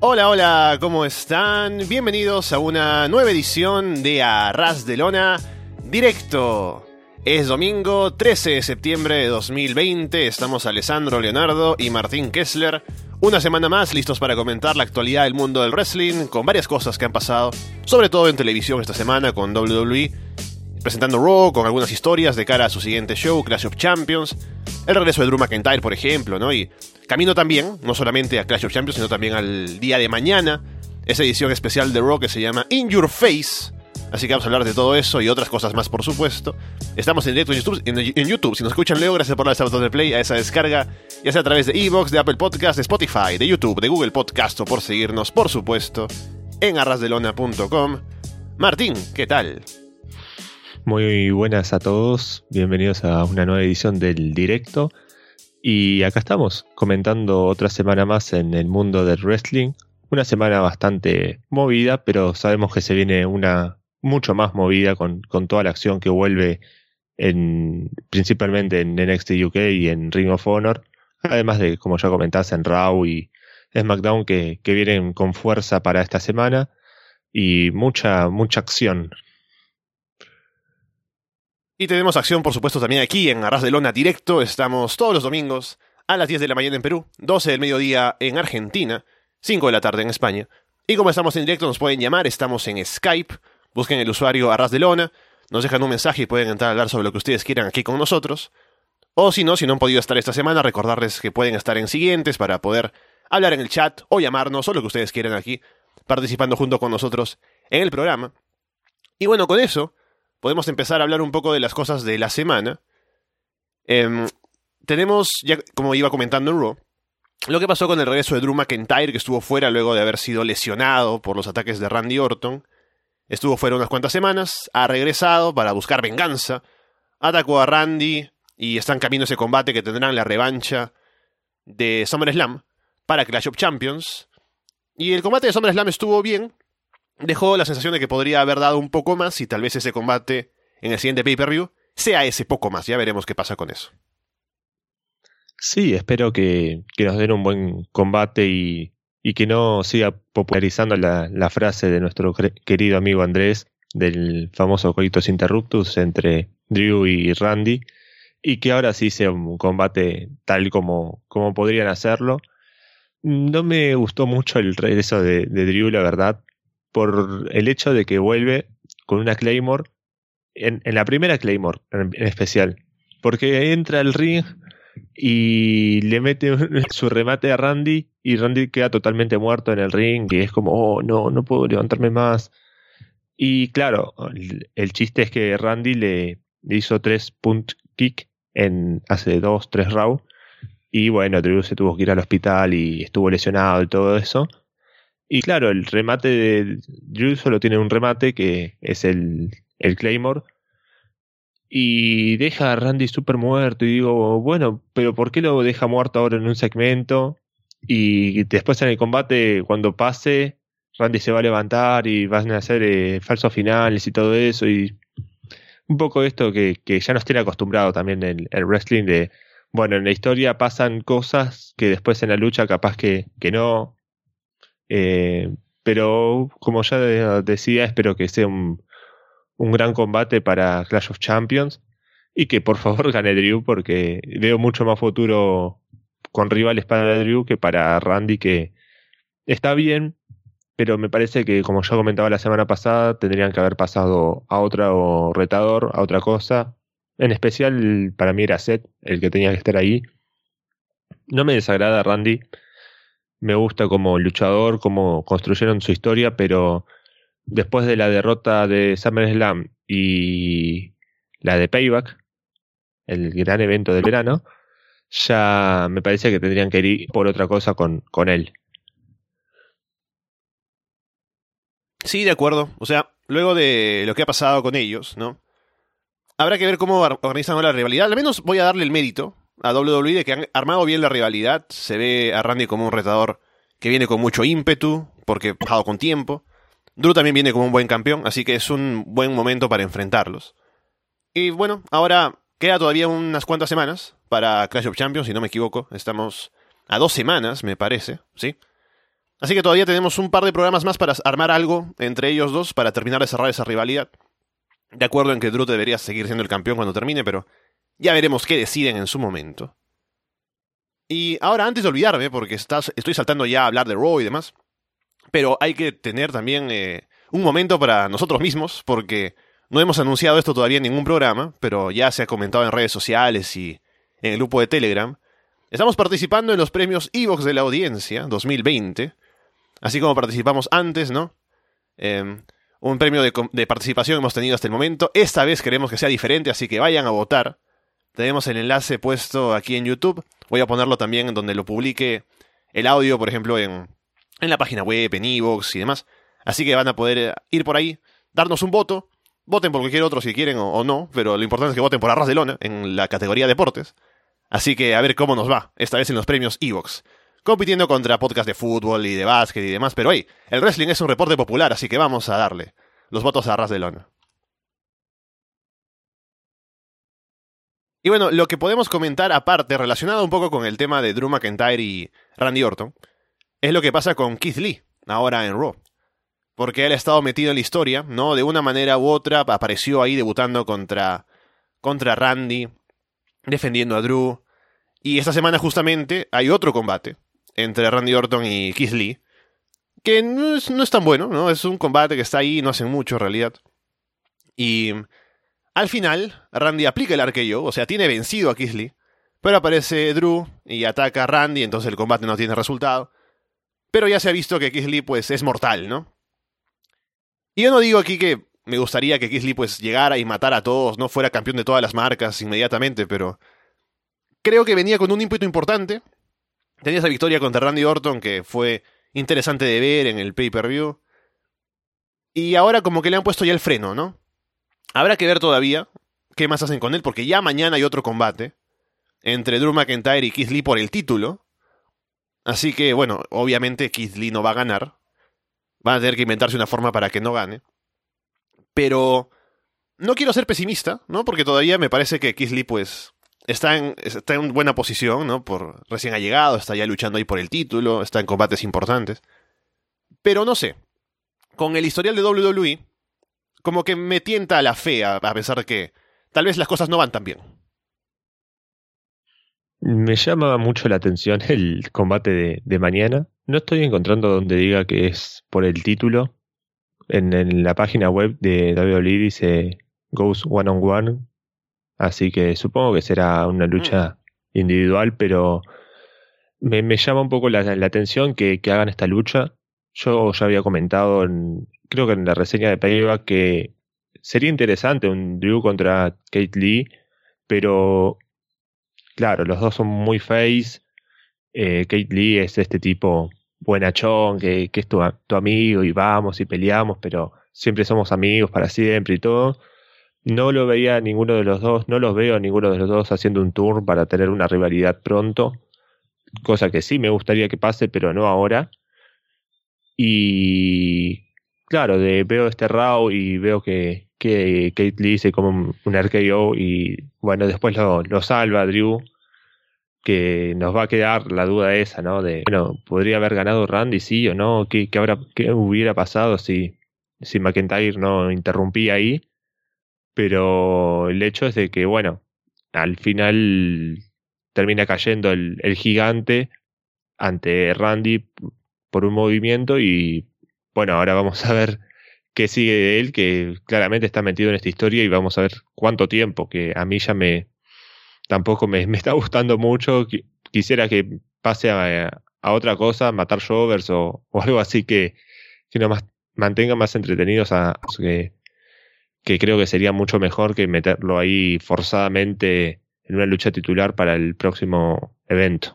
Hola, hola, ¿cómo están? Bienvenidos a una nueva edición de A Ras de Lona Directo. Es domingo 13 de septiembre de 2020, estamos Alessandro Leonardo y Martín Kessler. Una semana más listos para comentar la actualidad del mundo del wrestling, con varias cosas que han pasado, sobre todo en televisión esta semana con WWE, presentando Raw, con algunas historias de cara a su siguiente show, Clash of Champions, el regreso de Drew McIntyre, por ejemplo, ¿no? Y camino también, no solamente a Clash of Champions, sino también al día de mañana, esa edición especial de Raw que se llama In Your Face. Así que vamos a hablar de todo eso y otras cosas más, por supuesto. Estamos en directo en YouTube. Si nos escuchan luego, gracias por darle ese botón de play a esa descarga, ya sea a través de iVoox, de Apple Podcast, de Spotify, de YouTube, de Google Podcast, o por seguirnos, por supuesto, en arrasdelona.com. Martín, ¿qué tal? Muy buenas a todos, bienvenidos a una nueva edición del directo. Y acá estamos, comentando otra semana más en el mundo del wrestling. Una semana bastante movida, pero sabemos que se viene una mucho más movida con toda la acción que vuelve principalmente en NXT UK y en Ring of Honor. Además de, como ya comentás, en Raw y SmackDown que vienen con fuerza para esta semana. Y mucha acción. Y tenemos acción, por supuesto, también aquí en Arras de Lona Directo. Estamos todos los domingos a las 10 de la mañana en Perú, 12 del mediodía en Argentina, 5 de la tarde en España. Y como estamos en directo, nos pueden llamar, estamos en Skype. Busquen el usuario Arras de Lona, nos dejan un mensaje y pueden entrar a hablar sobre lo que ustedes quieran aquí con nosotros. O si no han podido estar esta semana, recordarles que pueden estar en siguientes para poder hablar en el chat o llamarnos o lo que ustedes quieran aquí, participando junto con nosotros en el programa. Y bueno, con eso podemos empezar a hablar un poco de las cosas de la semana. Tenemos, ya como iba comentando en Raw, lo que pasó con el regreso de Drew McIntyre, que estuvo fuera luego de haber sido lesionado por los ataques de Randy Orton. Estuvo fuera unas cuantas semanas, ha regresado para buscar venganza, atacó a Randy y está en camino ese combate que tendrán la revancha de SummerSlam para Clash of Champions. Y el combate de SummerSlam estuvo bien, dejó la sensación de que podría haber dado un poco más y tal vez ese combate en el siguiente pay-per-view sea ese poco más, ya veremos qué pasa con eso. Sí, espero que nos den un buen combate y que no siga popularizando la frase de nuestro querido amigo Andrés del famoso coitus interruptus entre Drew y Randy, y que ahora sí sea un combate tal como podrían hacerlo. No me gustó mucho el regreso de Drew, la verdad, por el hecho de que vuelve con una Claymore, en la primera Claymore en especial, porque entra al ring y le mete su remate a Randy y Randy queda totalmente muerto en el ring y es como, oh, no puedo levantarme más. Y claro, el chiste es que Randy le hizo 3 punt kick hace 2-3 rounds y bueno, Drew se tuvo que ir al hospital y estuvo lesionado y todo eso. Y claro, el remate de Drew solo tiene un remate que es el Claymore. Y deja a Randy súper muerto. Y digo, bueno, pero ¿por qué lo deja muerto ahora en un segmento? Y después en el combate, cuando pase, Randy se va a levantar y van a hacer falsos finales y todo eso. Y un poco esto que ya nos tiene acostumbrado también el wrestling de, bueno, en la historia pasan cosas que después en la lucha capaz que no. Pero como ya decía, espero que sea un gran combate para Clash of Champions y que por favor gane Drew, porque veo mucho más futuro con rivales para Drew que para Randy, que está bien, pero me parece que, como ya comentaba la semana pasada, tendrían que haber pasado a otro retador, a otra cosa. En especial para mí era Seth el que tenía que estar ahí. No me desagrada Randy, me gusta como luchador, como construyeron su historia, pero después de la derrota de SummerSlam y la de Payback, el gran evento del verano, ya me parece que tendrían que ir por otra cosa con él. Sí, de acuerdo. O sea, luego de lo que ha pasado con ellos, ¿no? Habrá que ver cómo organizan ahora la rivalidad. Al menos voy a darle el mérito a WWE de que han armado bien la rivalidad. Se ve a Randy como un retador que viene con mucho ímpetu, porque ha bajado con tiempo. Drew también viene como un buen campeón, así que es un buen momento para enfrentarlos. Y bueno, ahora queda todavía unas cuantas semanas para Clash of Champions, si no me equivoco. Estamos a 2 semanas, me parece, ¿sí? Así que todavía tenemos un par de programas más para armar algo entre ellos dos para terminar de cerrar esa rivalidad. De acuerdo en que Drew debería seguir siendo el campeón cuando termine, pero ya veremos qué deciden en su momento. Y ahora, antes de olvidarme, porque estoy saltando ya a hablar de Raw y demás, pero hay que tener también un momento para nosotros mismos, porque no hemos anunciado esto todavía en ningún programa, pero ya se ha comentado en redes sociales y en el grupo de Telegram. Estamos participando en los premios Evox de la Audiencia 2020, así como participamos antes, ¿no? Un premio de participación hemos tenido hasta el momento. Esta vez queremos que sea diferente, así que vayan a votar. Tenemos el enlace puesto aquí en YouTube. Voy a ponerlo también en donde lo publique el audio, por ejemplo, en la página web, en Evox y demás. Así que van a poder ir por ahí, darnos un voto. Voten por cualquier otro si quieren o no, pero lo importante es que voten por Arras de Lona en la categoría Deportes. Así que a ver cómo nos va, esta vez en los premios Evox. Compitiendo contra podcasts de fútbol y de básquet y demás, pero hey, el wrestling es un reporte popular, así que vamos a darle los votos a Arras de Lona. Y bueno, lo que podemos comentar aparte, relacionado un poco con el tema de Drew McIntyre y Randy Orton, es lo que pasa con Keith Lee, ahora en Raw. Porque él ha estado metido en la historia, ¿no? De una manera u otra, apareció ahí debutando contra Randy, defendiendo a Drew. Y esta semana justamente hay otro combate entre Randy Orton y Keith Lee, que no es tan bueno, ¿no? Es un combate que está ahí, no hacen mucho en realidad. Y al final, Randy aplica el RKO, o sea, tiene vencido a Keith Lee, pero aparece Drew y ataca a Randy, entonces el combate no tiene resultado. Pero ya se ha visto que Keith Lee, pues, es mortal, ¿no? Y yo no digo aquí que me gustaría que Keith Lee, pues, llegara y matara a todos, no fuera campeón de todas las marcas inmediatamente, pero creo que venía con un ímpetu importante. Tenía esa victoria contra Randy Orton que fue interesante de ver en el pay-per-view. Y ahora como que le han puesto ya el freno, ¿no? Habrá que ver todavía qué más hacen con él, porque ya mañana hay otro combate entre Drew McIntyre y Keith Lee por el título. Así que, bueno, obviamente Keith Lee no va a ganar. Van a tener que inventarse una forma para que no gane. Pero no quiero ser pesimista, ¿no? Porque todavía me parece que Keith Lee, pues, está en buena posición, ¿no? Recién ha llegado, está ya luchando ahí por el título, está en combates importantes. Pero no sé, con el historial de WWE, como que me tienta la fe a pesar de que tal vez las cosas no van tan bien. Me llama mucho la atención el combate de mañana. No estoy encontrando donde diga que es por el título. En la página web de WWE dice Goes One on One. Así que supongo que será una lucha individual, pero me llama un poco la atención que hagan esta lucha. Yo ya había comentado, creo que en la reseña de Payback, que sería interesante un Drew contra Keith Lee, pero claro, los dos son muy face. Keith Lee es este tipo buenachón, que es tu amigo y vamos y peleamos, pero siempre somos amigos para siempre y todo. No lo veía a ninguno de los dos, no los veo a ninguno de los dos haciendo un tour para tener una rivalidad pronto, cosa que sí me gustaría que pase, pero no ahora. Y claro, veo este Raw y veo que Keith Lee se come un RKO y bueno, después lo salva Drew, que nos va a quedar la duda esa, ¿no? De, bueno, ¿podría haber ganado Randy, sí o no? ¿Qué hubiera pasado si McIntyre no interrumpía ahí? Pero el hecho es de que, bueno, al final termina cayendo el gigante ante Randy por un movimiento y, bueno, ahora vamos a ver qué sigue de él, que claramente está metido en esta historia y vamos a ver cuánto tiempo, que a mí ya tampoco me está gustando mucho. Quisiera que pase a otra cosa, matar Jovers o algo así que nos mantenga más entretenidos que creo que sería mucho mejor que meterlo ahí forzadamente en una lucha titular para el próximo evento.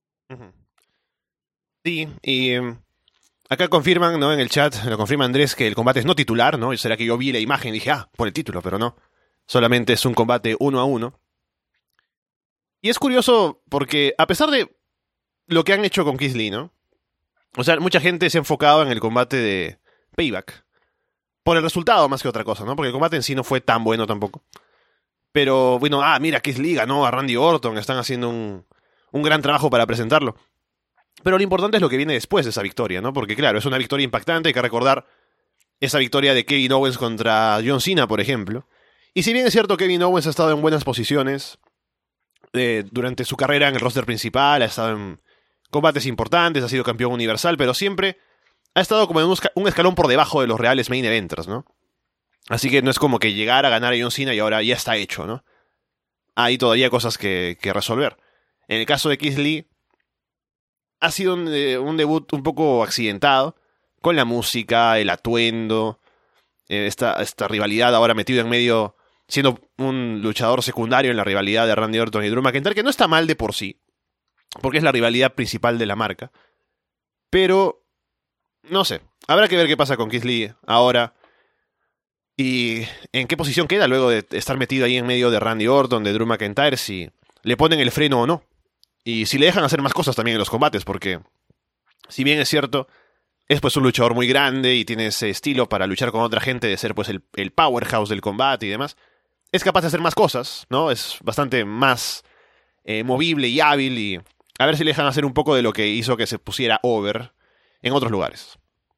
Sí, y acá confirman, ¿no? En el chat, lo confirma Andrés, que el combate es no titular, ¿no? Será que yo vi la imagen y dije, por el título, pero no. Solamente es un combate 1-1. Y es curioso porque, a pesar de lo que han hecho con Keith Lee, ¿no? O sea, mucha gente se ha enfocado en el combate de Payback. Por el resultado más que otra cosa, ¿no? Porque el combate en sí no fue tan bueno tampoco. Pero, bueno, mira, Keith Lee ganó a Randy Orton. Están haciendo un gran trabajo para presentarlo. Pero lo importante es lo que viene después de esa victoria, ¿no? Porque claro, es una victoria impactante, hay que recordar esa victoria de Kevin Owens contra John Cena, por ejemplo. Y si bien es cierto, Kevin Owens ha estado en buenas posiciones durante su carrera en el roster principal, ha estado en combates importantes, ha sido campeón universal, pero siempre ha estado como en un escalón por debajo de los reales main eventers, ¿no? Así que no es como que llegar a ganar a John Cena y ahora ya está hecho, ¿no? Hay todavía cosas que resolver. En el caso de Keith Lee, ha sido un debut un poco accidentado, con la música, el atuendo, esta rivalidad ahora metido en medio, siendo un luchador secundario en la rivalidad de Randy Orton y Drew McIntyre, que no está mal de por sí, porque es la rivalidad principal de la marca. Pero, no sé, habrá que ver qué pasa con Keith Lee ahora. Y en qué posición queda luego de estar metido ahí en medio de Randy Orton, de Drew McIntyre, si le ponen el freno o no. Y si le dejan hacer más cosas también en los combates, porque si bien es cierto, es pues un luchador muy grande y tiene ese estilo para luchar con otra gente, de ser pues el powerhouse del combate y demás, es capaz de hacer más cosas, ¿no? Es bastante más movible y hábil, y a ver si le dejan hacer un poco de lo que hizo que se pusiera over en otros lugares.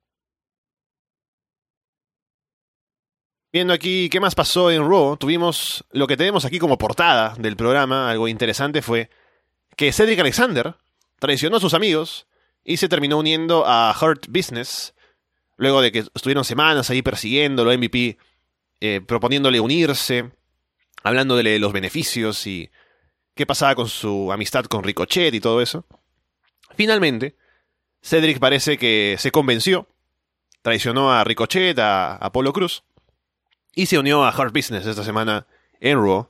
Viendo aquí qué más pasó en Raw, tuvimos lo que tenemos aquí como portada del programa. Algo interesante fue que Cedric Alexander traicionó a sus amigos y se terminó uniendo a Hurt Business, luego de que estuvieron semanas ahí persiguiéndolo, MVP proponiéndole unirse, hablándole de los beneficios y qué pasaba con su amistad con Ricochet y todo eso. Finalmente, Cedric parece que se convenció, traicionó a Ricochet, a Apollo Crews, y se unió a Hurt Business esta semana en Raw.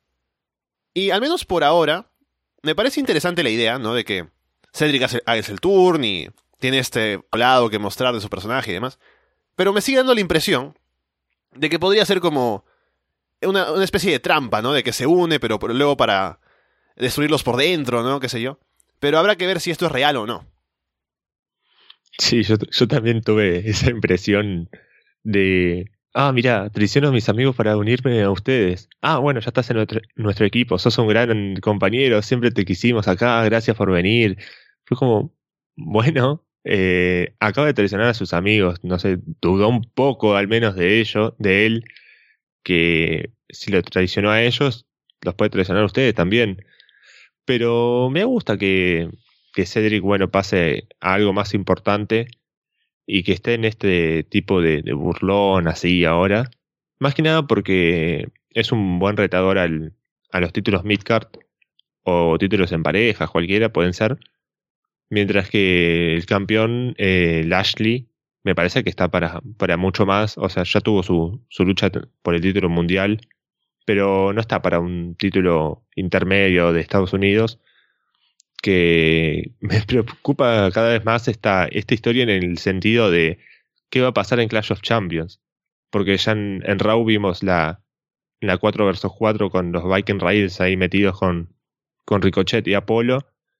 Y al menos por ahora, me parece interesante la idea, ¿no? De que Cedric hace el turn y tiene este lado que mostrar de su personaje y demás. Pero me sigue dando la impresión de que podría ser como una especie de trampa, ¿no? De que se une, pero luego para destruirlos por dentro, ¿no? Qué sé yo. Pero habrá que ver si esto es real o no. Sí, yo también tuve esa impresión de... mira, traiciono a mis amigos para unirme a ustedes. Bueno, ya estás en nuestro equipo, sos un gran compañero, siempre te quisimos acá, gracias por venir. Fue como, bueno, acaba de traicionar a sus amigos, no sé, dudó un poco al menos de él, que si lo traicionó a ellos, los puede traicionar a ustedes también. Pero me gusta que Cedric, bueno, pase a algo más importante y que esté en este tipo de burlón así ahora. Más que nada porque es un buen retador a los títulos midcard o títulos en parejas, cualquiera pueden ser. Mientras que el campeón Lashley me parece que está para mucho más. O sea, ya tuvo su lucha por el título mundial, pero no está para un título intermedio de Estados Unidos. Que me preocupa cada vez más esta historia en el sentido de qué va a pasar en Clash of Champions. Porque ya en Raw vimos la 4 vs 4 con los Viking Raiders ahí metidos con Ricochet y Apollo.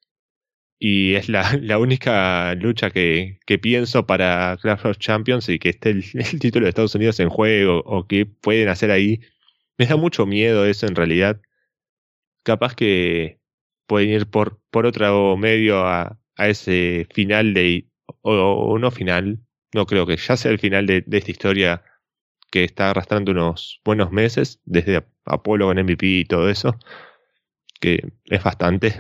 Y es la única lucha que pienso para Clash of Champions y que esté el título de Estados Unidos en juego o que pueden hacer ahí. Me da mucho miedo eso en realidad. Capaz que pueden ir por otro medio a ese final o no final, no creo que ya sea el final de esta historia que está arrastrando unos buenos meses, desde Apolo con MVP y todo eso, que es bastante.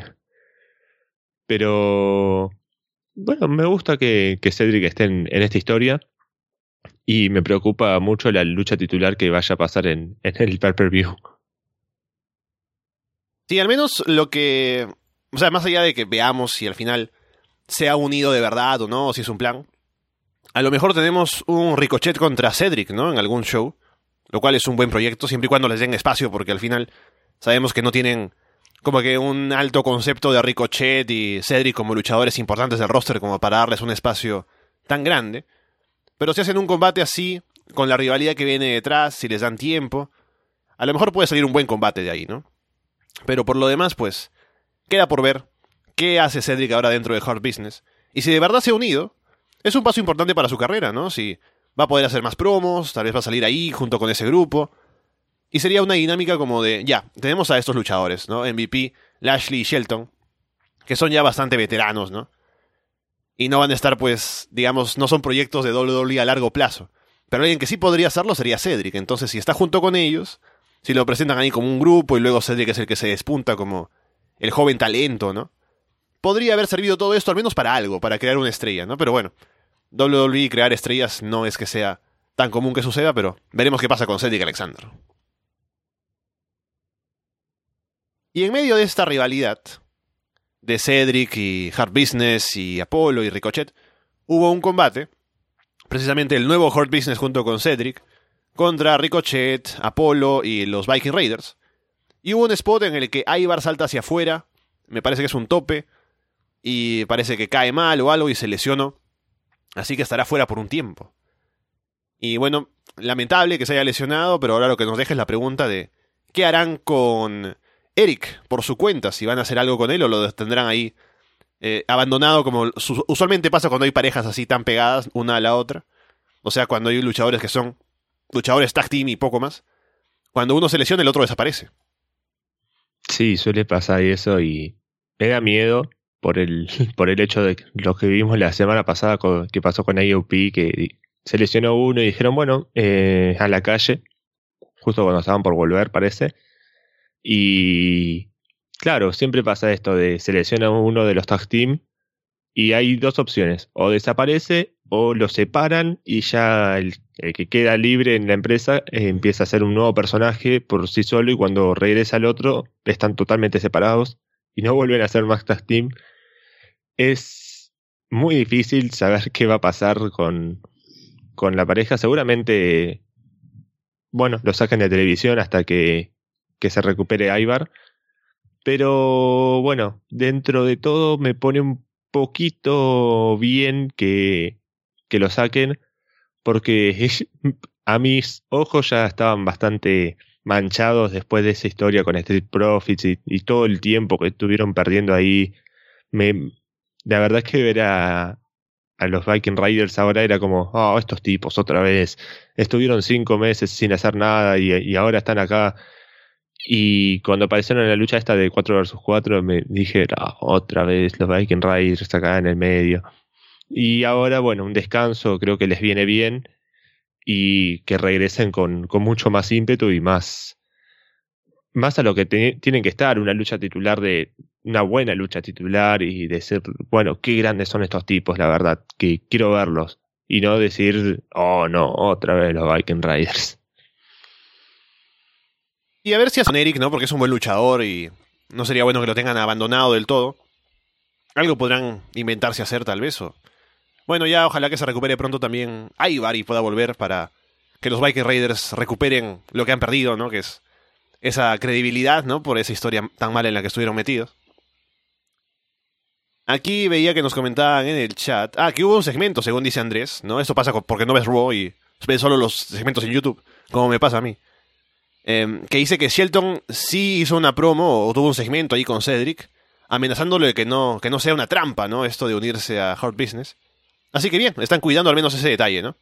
Pero bueno, me gusta que Cedric esté en esta historia y me preocupa mucho la lucha titular que vaya a pasar en el pay-per-view. Sí, al menos lo que... O sea, más allá de que veamos si al final se ha unido de verdad o no, o si es un plan, a lo mejor tenemos un Ricochet contra Cedric, ¿no? En algún show, lo cual es un buen proyecto, siempre y cuando les den espacio, porque al final sabemos que no tienen como que un alto concepto de Ricochet y Cedric como luchadores importantes del roster como para darles un espacio tan grande. Pero si hacen un combate así, con la rivalidad que viene detrás, si les dan tiempo, a lo mejor puede salir un buen combate de ahí, ¿no? Pero por lo demás, pues, queda por ver qué hace Cedric ahora dentro de Hurt Business. Y si de verdad se ha unido, es un paso importante para su carrera, ¿no? Si va a poder hacer más promos, tal vez va a salir ahí junto con ese grupo. Y sería una dinámica como de, ya, tenemos a estos luchadores, ¿no? MVP, Lashley y Shelton, que son ya bastante veteranos, ¿no? Y no van a estar, pues, digamos, no son proyectos de WWE a largo plazo. Pero alguien que sí podría hacerlo sería Cedric. Entonces, si está junto con ellos, si lo presentan ahí como un grupo y luego Cedric es el que se despunta como el joven talento, ¿no? Podría haber servido todo esto al menos para algo, para crear una estrella, ¿no? Pero bueno, WWE crear estrellas no es que sea tan común que suceda, pero veremos qué pasa con Cedric Alexander. Y en medio de esta rivalidad de Cedric y Hurt Business y Apollo y Ricochet, hubo un combate, precisamente el nuevo Hurt Business junto con Cedric, contra Ricochet, Apollo y los Viking Raiders. Y hubo un spot en el que Ivar salta hacia afuera, me parece que es un tope, y parece que cae mal o algo y se lesionó, así que estará fuera por un tiempo. Y bueno, lamentable que se haya lesionado, pero ahora lo que nos deja es la pregunta de ¿qué harán con Eric por su cuenta? Si van a hacer algo con él o lo tendrán ahí abandonado como usualmente pasa cuando hay parejas así tan pegadas una a la otra. O sea, cuando hay luchadores que son luchadores tag team y poco más. Cuando uno se lesiona, el otro desaparece. Sí, suele pasar eso y me da miedo por por el hecho de lo que vimos la semana pasada que pasó con AOP, que se lesionó uno y dijeron, bueno, a la calle, justo cuando estaban por volver, parece. Y claro, siempre pasa esto de se lesiona uno de los tag team y hay dos opciones, o desaparece o lo separan y ya el que queda libre en la empresa empieza a ser un nuevo personaje por sí solo y cuando regresa al otro están totalmente separados y no vuelven a ser más tag team. Es muy difícil saber qué va a pasar con la pareja. Seguramente, bueno, lo sacan de televisión hasta que se recupere Ivar. Pero bueno, dentro de todo me pone un poquito bien que lo saquen, porque a mis ojos ya estaban bastante manchados después de esa historia con Street Profits y todo el tiempo que estuvieron perdiendo ahí. La verdad es que ver a los Viking Raiders ahora era como, oh, estos tipos otra vez, estuvieron 5 meses sin hacer nada y ahora están acá. Y cuando aparecieron en la lucha esta de 4 vs 4 me dije, otra vez los Viking Raiders acá en el medio. Y ahora, bueno, un descanso creo que les viene bien y que regresen con mucho más ímpetu y más a lo que tienen que estar, una buena lucha titular y decir, bueno, qué grandes son estos tipos, la verdad, que quiero verlos. Y no decir, oh no, otra vez los Viking Raiders. Y a ver si hacen con Eric, ¿no? Porque es un buen luchador y no sería bueno que lo tengan abandonado del todo. Algo podrán inventarse hacer tal vez. Bueno, ya ojalá que se recupere pronto también Ivar y pueda volver para que los Viking Raiders recuperen lo que han perdido, ¿no? Que es esa credibilidad, ¿no? Por esa historia tan mala en la que estuvieron metidos. Aquí veía que nos comentaban en el chat. Que hubo un segmento, según dice Andrés, ¿no? Esto pasa porque no ves Raw y ves solo los segmentos en YouTube, como me pasa a mí. Que dice que Shelton sí hizo una promo o tuvo un segmento ahí con Cedric, amenazándole que no sea una trampa, ¿no? Esto de unirse a Hurt Business. Así que bien, están cuidando al menos ese detalle, ¿no?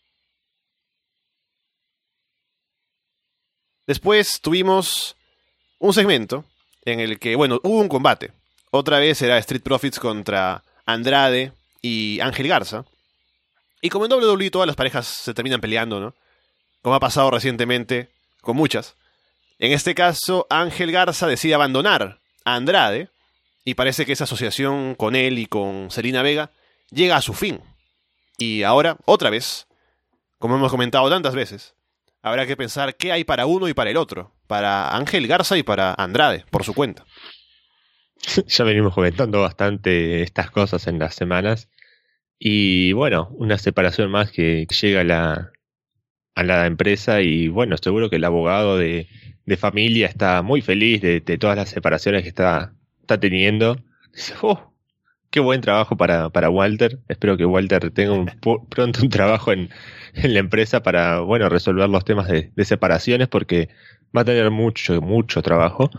Después tuvimos un segmento en el que, bueno, hubo un combate. Otra vez era Street Profits contra Andrade y Ángel Garza. Y como en WWE todas las parejas se terminan peleando, ¿no? Como ha pasado recientemente con muchas. En este caso, Ángel Garza decide abandonar a Andrade y parece que esa asociación con él y con Zelina Vega llega a su fin. Y ahora, otra vez, como hemos comentado tantas veces, habrá que pensar qué hay para uno y para el otro. Para Ángel Garza y para Andrade, por su cuenta. Ya venimos comentando bastante estas cosas en las semanas. Y bueno, una separación más que llega a la empresa y bueno, seguro que el abogado de familia está muy feliz de todas las separaciones que está teniendo. Dice, oh, qué buen trabajo para Walter. Espero que Walter tenga pronto un trabajo en la empresa para, bueno, resolver los temas de separaciones porque va a tener mucho trabajo.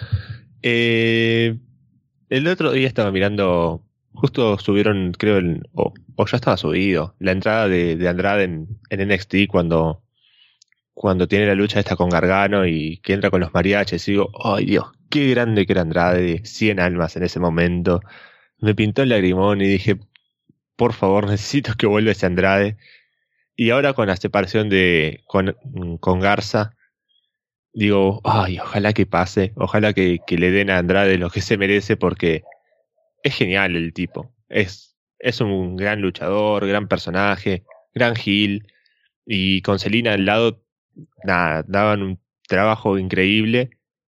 El otro día estaba mirando, justo subieron, creo, o ya estaba subido, la entrada de Andrade en NXT cuando tiene la lucha esta con Gargano y que entra con los mariachis. Y digo, ay Dios, qué grande que era Andrade, 100 almas en ese momento. Me pintó el lagrimón y dije, por favor, necesito que vuelva ese Andrade. Y ahora con la separación con Garza, digo, ay, ojalá que pase, ojalá que le den a Andrade lo que se merece, porque es genial el tipo. Es un gran luchador, gran personaje, gran heel. Y con Selina al lado, nada, daban un trabajo increíble.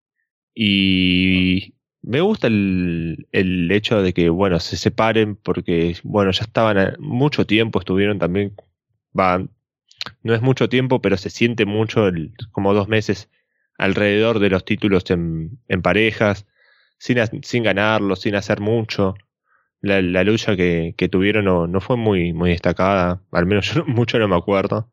Y me gusta el hecho de que, bueno, se separen, porque, bueno, ya estaban mucho tiempo, estuvieron también, va, no es mucho tiempo, pero se siente mucho, como 2 meses alrededor de los títulos en parejas, sin ganarlos, sin hacer mucho. La lucha que tuvieron no fue muy destacada, al menos yo mucho no me acuerdo.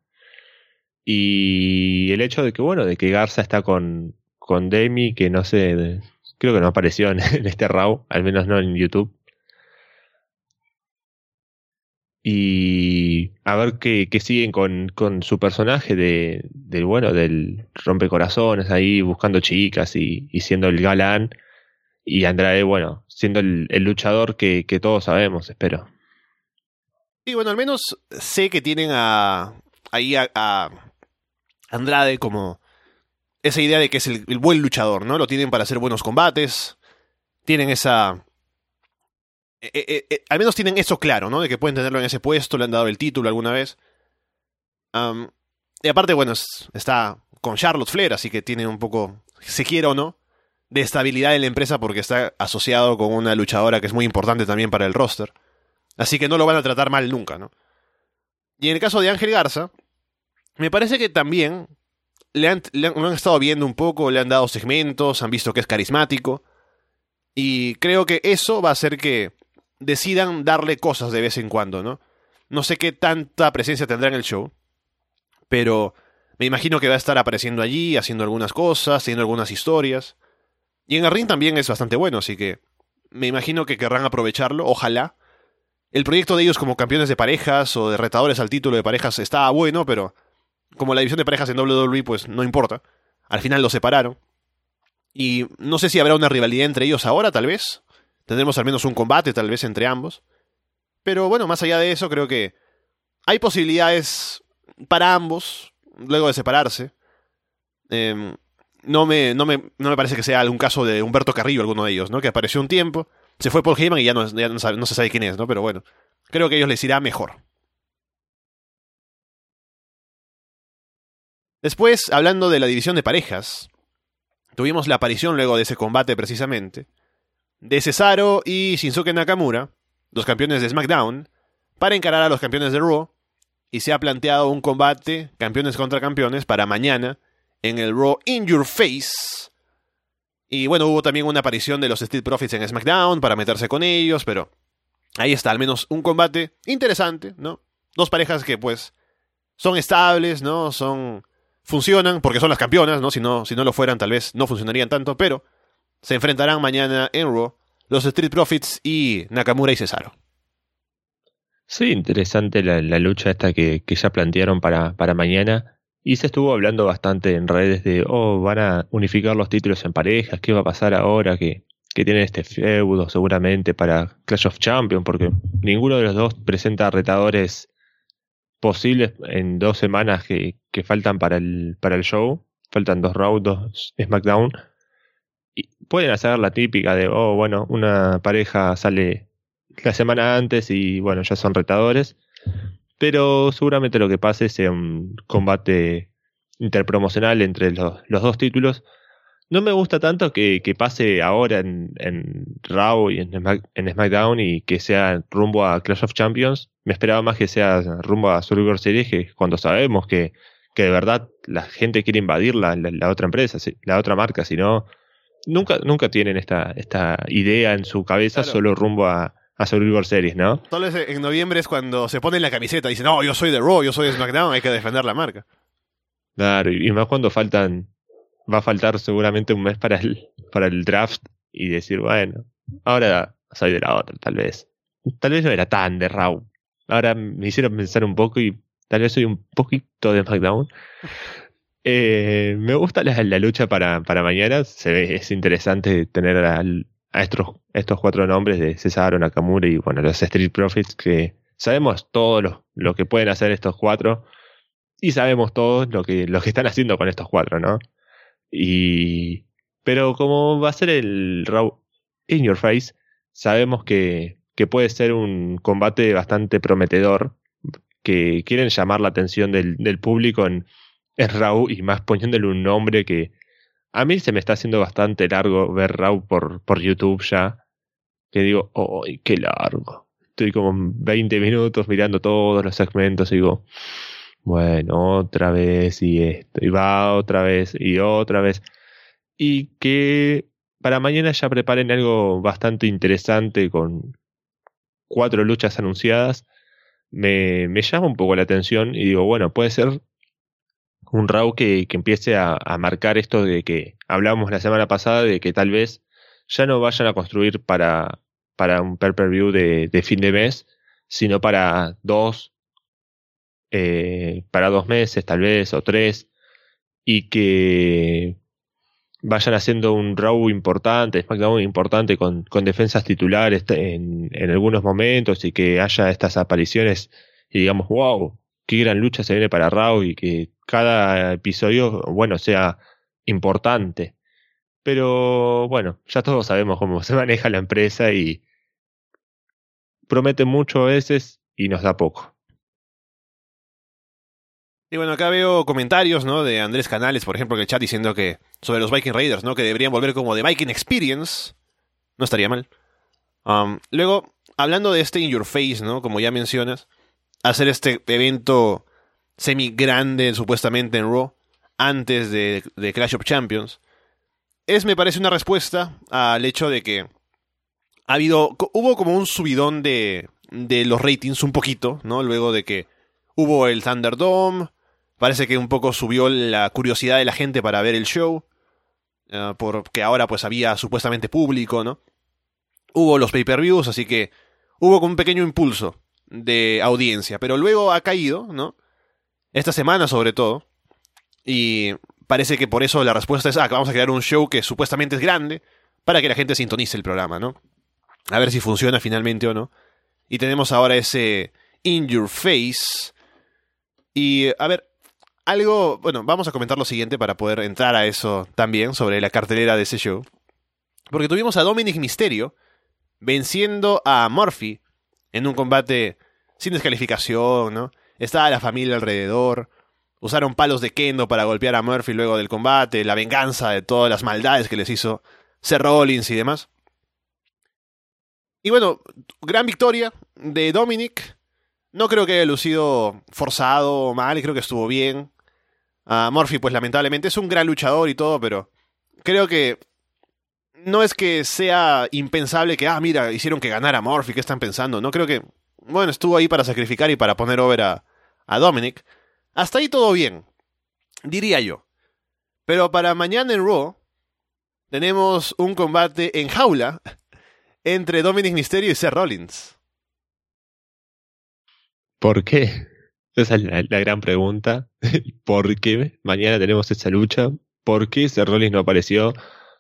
Y el hecho de que, bueno, de que Garza está con Demi, que no sé, creo que no apareció en este Raw, al menos no en YouTube. Y a ver qué siguen con su personaje bueno, del rompecorazones ahí buscando chicas y siendo el galán. Y Andrade, bueno, siendo el luchador que todos sabemos, espero. Y bueno, al menos sé que tienen ahí a Andrade como esa idea de que es el buen luchador, ¿no? Lo tienen para hacer buenos combates. Tienen esa... al menos tienen eso claro, ¿no? De que pueden tenerlo en ese puesto, le han dado el título alguna vez. Y aparte, bueno, está con Charlotte Flair, así que tiene un poco, se quiera o no, de estabilidad en la empresa porque está asociado con una luchadora que es muy importante también para el roster. Así que no lo van a tratar mal nunca, ¿no? Y en el caso de Ángel Garza, me parece que también lo han estado viendo un poco, le han dado segmentos, han visto que es carismático. Y creo que eso va a hacer que decidan darle cosas de vez en cuando, ¿no? No sé qué tanta presencia tendrá en el show, pero me imagino que va a estar apareciendo allí, haciendo algunas cosas, haciendo algunas historias. Y en el ring también es bastante bueno, así que me imagino que querrán aprovecharlo, ojalá. El proyecto de ellos como campeones de parejas o de retadores al título de parejas estaba bueno, pero como la división de parejas en WWE, pues no importa. Al final los separaron. Y no sé si habrá una rivalidad entre ellos ahora, tal vez. Tendremos al menos un combate, tal vez, entre ambos. Pero bueno, más allá de eso, creo que hay posibilidades para ambos, luego de separarse. No me parece que sea algún caso de Humberto Carrillo, alguno de ellos, ¿no? Que apareció un tiempo, se fue Paul Heyman y ya no se sabe quién es, ¿no? Pero bueno, creo que a ellos les irá mejor. Después, hablando de la división de parejas, tuvimos la aparición luego de ese combate precisamente, de Cesaro y Shinsuke Nakamura, los campeones de SmackDown, para encarar a los campeones de Raw, y se ha planteado un combate, campeones contra campeones, para mañana, en el Raw In Your Face. Y bueno, hubo también una aparición de los Street Profits en SmackDown para meterse con ellos, pero ahí está, al menos un combate interesante, ¿no? Dos parejas que pues son estables, ¿no? Funcionan porque son las campeonas, ¿no? Si no lo fueran, tal vez no funcionarían tanto, pero se enfrentarán mañana en Raw los Street Profits y Nakamura y Cesaro. Sí, interesante la lucha esta que ya plantearon para mañana. Y se estuvo hablando bastante en redes de, van a unificar los títulos en parejas, ¿qué va a pasar ahora que tienen este feudo seguramente para Clash of Champions? Porque ninguno de los dos presenta retadores posibles en 2 semanas que faltan para el show. Faltan 2 Raw, 2 SmackDown. Y pueden hacer la típica de, bueno, una pareja sale la semana antes y bueno, ya son retadores. Pero seguramente lo que pase sea un combate interpromocional entre los dos títulos. No me gusta tanto que pase ahora en Raw y en SmackDown y que sea rumbo a Clash of Champions. Me esperaba más que sea rumbo a Survivor Series, que cuando sabemos que de verdad la gente quiere invadir la otra empresa, la otra marca, si no, nunca tienen esta idea en su cabeza, claro, solo rumbo a Survivor Series, ¿no? Tal vez en noviembre es cuando se ponen la camiseta y dicen, no, yo soy de Raw, yo soy de SmackDown, hay que defender la marca. Claro, y más cuando va a faltar seguramente un mes para el draft y decir, bueno, ahora soy de la otra, tal vez no era tan de Raw. Ahora me hicieron pensar un poco y tal vez soy un poquito de SmackDown. Me gusta la lucha para mañana. Es interesante tener a estos 4 nombres de Cesaro, Nakamura y bueno, los Street Profits, que sabemos todo lo que pueden hacer estos cuatro y sabemos todos lo que están haciendo con estos cuatro, ¿no? Pero como va a ser el Raw in your face, sabemos que puede ser un combate bastante prometedor, que quieren llamar la atención del público en Raw, y más poniéndole un nombre que a mí se me está haciendo bastante largo ver Raw por YouTube ya, que digo, ¡ay, qué largo! Estoy como 20 minutos mirando todos los segmentos y digo, bueno, otra vez y esto, y va otra vez y otra vez. Y que para mañana ya preparen algo bastante interesante con 4 luchas anunciadas. Me llama un poco la atención y digo, bueno, puede ser un Raw que empiece a marcar esto de que hablábamos la semana pasada, de que tal vez ya no vayan a construir para un pay-per-view de fin de mes, sino para 2 meses tal vez, o 3, y que vayan haciendo un Raw importante, SmackDown importante con defensas titulares en algunos momentos, y que haya estas apariciones y digamos, wow, qué gran lucha se viene para Raw, y que cada episodio, bueno, sea importante. Pero bueno, ya todos sabemos cómo se maneja la empresa y promete mucho a veces y nos da poco. Y bueno, acá veo comentarios, ¿no? De Andrés Canales, por ejemplo, en el chat diciendo que sobre los Viking Raiders, ¿no? Que deberían volver como The Viking Experience. No estaría mal. Luego, hablando de este In Your Face, ¿no? Como ya mencionas, hacer este evento semi grande supuestamente en Raw antes de Clash of Champions me parece una respuesta al hecho de que hubo como un subidón de los ratings un poquito, ¿no? Luego de que hubo el Thunderdome, parece que un poco subió la curiosidad de la gente para ver el show, porque ahora pues había supuestamente público, ¿no? Hubo los pay-per-views, así que hubo como un pequeño impulso de audiencia, pero luego ha caído, ¿no? Esta semana sobre todo, y parece que por eso la respuesta es, que vamos a crear un show que supuestamente es grande, para que la gente sintonice el programa, ¿no? A ver si funciona finalmente o no. Y tenemos ahora ese In Your Face. Y, a ver, bueno, vamos a comentar lo siguiente para poder entrar a eso también, sobre la cartelera de ese show. Porque tuvimos a Dominic Mysterio venciendo a Murphy en un combate sin descalificación, ¿no? Estaba la familia alrededor. Usaron palos de kendo para golpear a Murphy luego del combate, la venganza de todas las maldades que les hizo Seth Rollins y demás. Y bueno, gran victoria de Dominic. No creo que haya lucido forzado o mal, creo que estuvo bien. Murphy, pues lamentablemente es un gran luchador y todo, pero creo que no es que sea impensable que, mira, hicieron que ganara Murphy, ¿qué están pensando? No, creo que, bueno, estuvo ahí para sacrificar y para poner over a Dominic. Hasta ahí todo bien, diría yo. Pero para mañana en Raw tenemos un combate en jaula entre Dominic Mysterio y Seth Rollins. ¿Por qué? Esa es la gran pregunta. ¿Por qué mañana tenemos esa lucha? ¿Por qué Seth Rollins no apareció?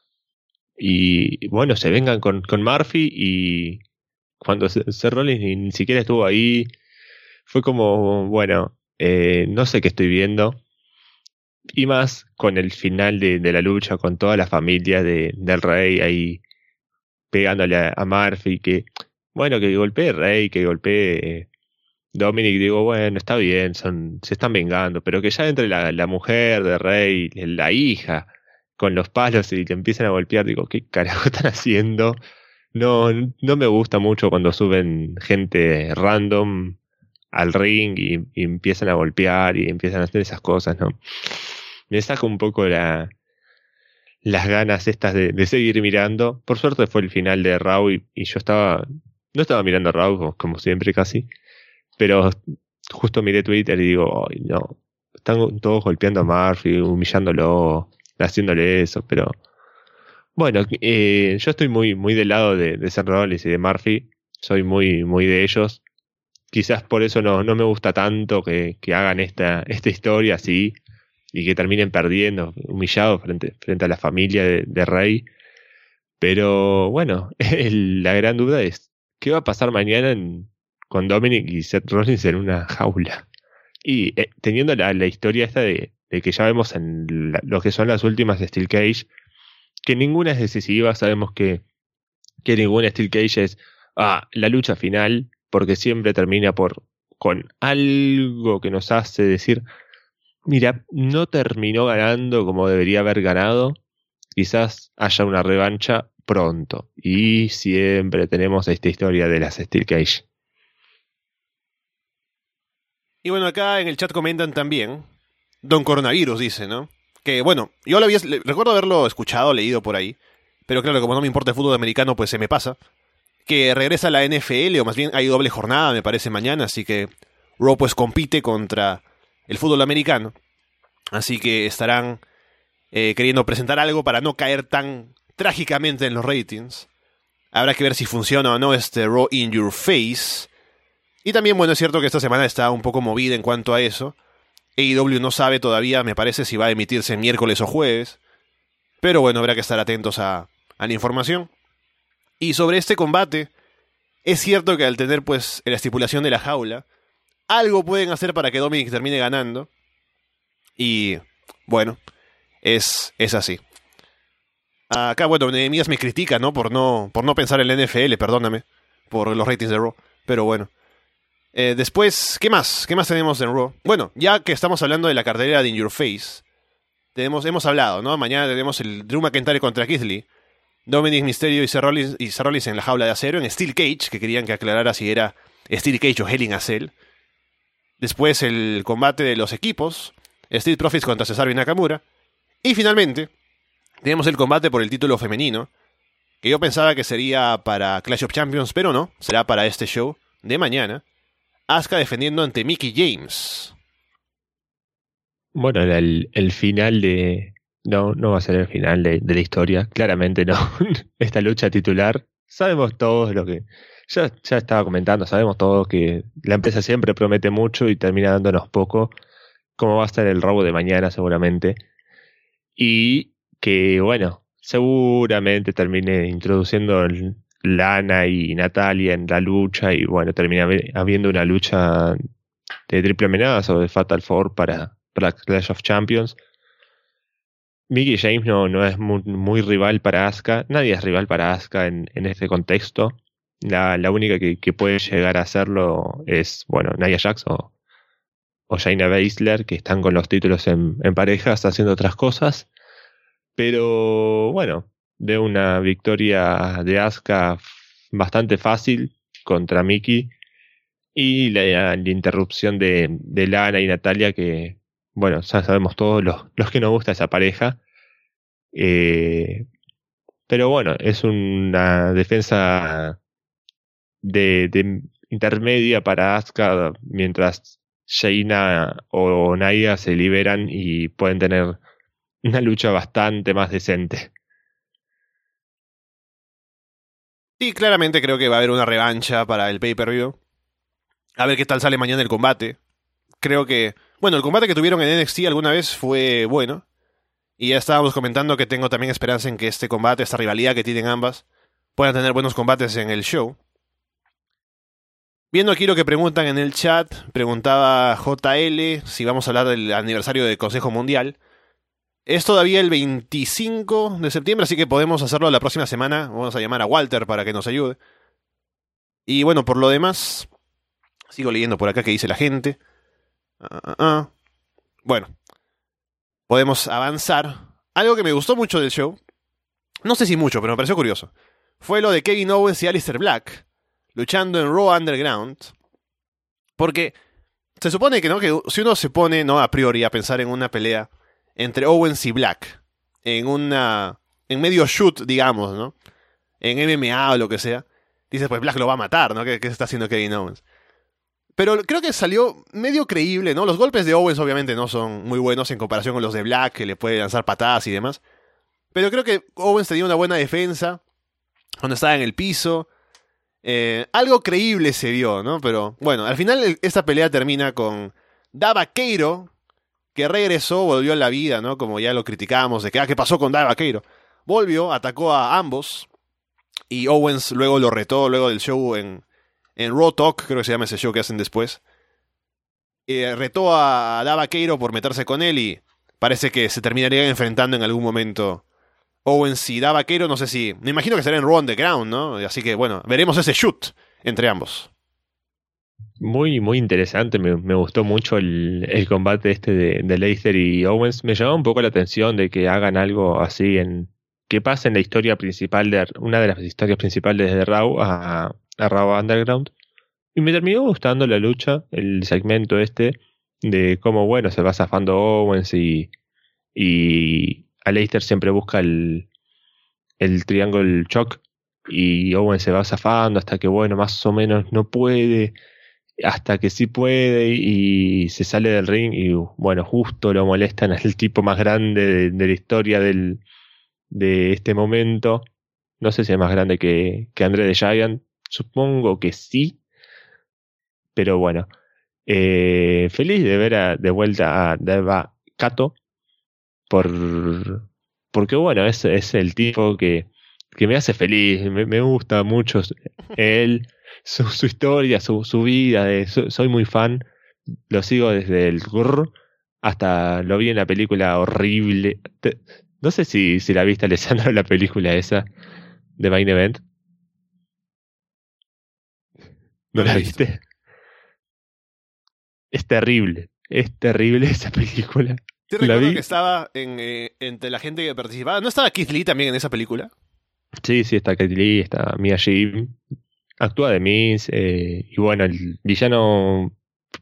Y bueno, se vengan con Murphy, y cuando Seth Rollins ni siquiera estuvo ahí, fue como, bueno, no sé qué estoy viendo. Y más con el final de la lucha, con toda la familia del Rey ahí pegándole a Murphy, que bueno, que golpee Rey, que golpee Dominic, digo, bueno, está bien, se están vengando, pero que ya entre la mujer de Rey, la hija, con los palos y le empiezan a golpear, digo, ¿qué carajo están haciendo? No me gusta mucho cuando suben gente random al ring y empiezan a golpear y empiezan a hacer esas cosas, ¿no? Me saca un poco las ganas estas de seguir mirando. Por suerte fue el final de Raw y yo no estaba mirando Raw como siempre casi, pero justo miré Twitter y digo, ay no, están todos golpeando a Murphy, humillándolo, haciéndole eso, pero bueno, yo estoy muy, muy del lado de Seth Rollins y de Murphy, soy muy, muy de ellos. Quizás por eso no me gusta tanto que hagan esta historia así y que terminen perdiendo, humillados frente a la familia de Rey. Pero bueno, la gran duda es, ¿qué va a pasar mañana con Dominic y Seth Rollins en una jaula. Y teniendo la historia esta de que ya vemos en lo que son las últimas Steel Cage, que ninguna es decisiva, sabemos que ninguna Steel Cage es la lucha final, porque siempre termina con algo que nos hace decir, mira, no terminó ganando como debería haber ganado, quizás haya una revancha pronto. Y siempre tenemos esta historia de las Steel Cage. Y bueno, acá en el chat comentan también, Don Coronavirus dice, ¿no? Que bueno, yo recuerdo haberlo escuchado, leído por ahí, pero claro, como no me importa el fútbol americano, pues se me pasa. Que regresa a la NFL, o más bien hay doble jornada, me parece, mañana, así que Raw pues compite contra el fútbol americano. Así que estarán queriendo presentar algo para no caer tan trágicamente en los ratings. Habrá que ver si funciona o no este Raw in Your Face. Y también, bueno, es cierto que esta semana está un poco movida en cuanto a eso. AEW no sabe todavía, me parece, si va a emitirse miércoles o jueves. Pero bueno, habrá que estar atentos a la información. Y sobre este combate, es cierto que al tener pues la estipulación de la jaula, algo pueden hacer para que Dominic termine ganando. Y bueno, es así. Acá, bueno, Nehemías me critica, ¿no? Por no pensar en la NFL, perdóname, por los ratings de Raw. Pero bueno. Después, ¿qué más? ¿Qué más tenemos en Raw? Bueno, ya que estamos hablando de la cartelera de In Your Face, hemos hablado, ¿no? Mañana tenemos el Drew McIntyre contra Keith Lee, Dominic Mysterio y Seth Rollins en la jaula de acero, en Steel Cage, que querían que aclarara si era Steel Cage o Hell in a Cell. Después el combate de los equipos, Street Profits contra Cesaro y Nakamura. Y finalmente, tenemos el combate por el título femenino, que yo pensaba que sería para Clash of Champions, pero no, será para este show de mañana. Asuka defendiendo ante Mickie James. Bueno, era el final de... No va a ser el final de la historia, claramente no. Esta lucha titular, sabemos todos lo que... Ya estaba comentando, sabemos todos que la empresa siempre promete mucho y termina dándonos poco, como va a estar el robo de mañana seguramente. Y que, bueno, seguramente termine introduciendo Lana y Natalia en la lucha y bueno, termina habiendo una lucha de triple amenaza o de Fatal 4 para Clash of Champions. Mickie James no es muy rival para Asuka, nadie es rival para Asuka en este contexto. La única que puede llegar a hacerlo es, bueno, Nia Jax o Shayna Baszler, que están con los títulos en parejas haciendo otras cosas. Pero bueno, de una victoria de Asuka bastante fácil contra Mickie y la interrupción de Lana y Natalia, que bueno, ya sabemos todos los que nos gusta esa pareja, pero bueno, es una defensa de intermedia para Asuka mientras Shayna o Nia se liberan y pueden tener una lucha bastante más decente. Y claramente creo que va a haber una revancha para el pay-per-view. A ver qué tal sale mañana el combate. Creo que... Bueno, el combate que tuvieron en NXT alguna vez fue bueno. Y ya estábamos comentando que tengo también esperanza en que este combate, esta rivalidad que tienen ambas, puedan tener buenos combates en el show. Viendo aquí lo que preguntan en el chat, preguntaba JL si vamos a hablar del aniversario del Consejo Mundial. Es todavía el 25 de septiembre, así que podemos hacerlo la próxima semana. Vamos a llamar a Walter para que nos ayude. Y bueno, por lo demás, sigo leyendo por acá qué dice la gente. Bueno, podemos avanzar. Algo que me gustó mucho del show, no sé si mucho, pero me pareció curioso, fue lo de Kevin Owens y Aleister Black luchando en Raw Underground. Porque se supone que, ¿no?, que si uno se pone, ¿no?, a priori a pensar en una pelea entre Owens y Black, en medio shoot, digamos, ¿no?, en MMA o lo que sea, dices, pues Black lo va a matar, ¿no? ¿Qué está haciendo Kevin Owens? Pero creo que salió medio creíble, ¿no? Los golpes de Owens obviamente no son muy buenos en comparación con los de Black, que le puede lanzar patadas y demás. Pero creo que Owens tenía una buena defensa cuando estaba en el piso. Algo creíble se vio, ¿no? Pero bueno, al final esta pelea termina con Davakairo, que regresó, volvió a la vida, ¿no? Como ya lo criticábamos de que, ¿qué pasó con Davakairo? Volvió, atacó a ambos y Owens luego lo retó, luego del show en en Raw Talk, creo que se llama ese show que hacen después, retó a Dava Vaqueiro por meterse con él y parece que se terminarían enfrentando en algún momento Owens y Dava Vaqueiro. No sé si... Me imagino que será en Raw Underground, ¿no? Así que bueno, veremos ese shoot entre ambos. Muy, muy interesante, me gustó mucho el combate este de Leicester y Owens. Me llamó un poco la atención de que hagan algo así que pase en la historia principal una de las historias principales de Raw a Raw Underground. Y me terminó gustando la lucha, el segmento este, de cómo, bueno, se va zafando Owens y a Leicester siempre busca el triangle choke y Owens se va zafando hasta que, bueno, más o menos no puede, hasta que sí puede y se sale del ring y, bueno, justo lo molestan al tipo más grande de la historia de este momento. No sé si es más grande que Andre the Giant, supongo que sí. Pero bueno, feliz de ver de vuelta a Deva Kato porque bueno, es el tipo que me hace feliz, me gusta mucho él, su historia, su vida, soy muy fan, lo sigo desde el grrr hasta lo vi en la película horrible. No sé si la viste, Alessandro, la película esa de Main Event. ¿No la viste? Es terrible esa película. Te recuerdo que estaba entre la gente que participaba. ¿No estaba Keith Lee también en esa película? Sí, está Keith Lee, está Mia Jim, actúa de Miz, y bueno, el villano,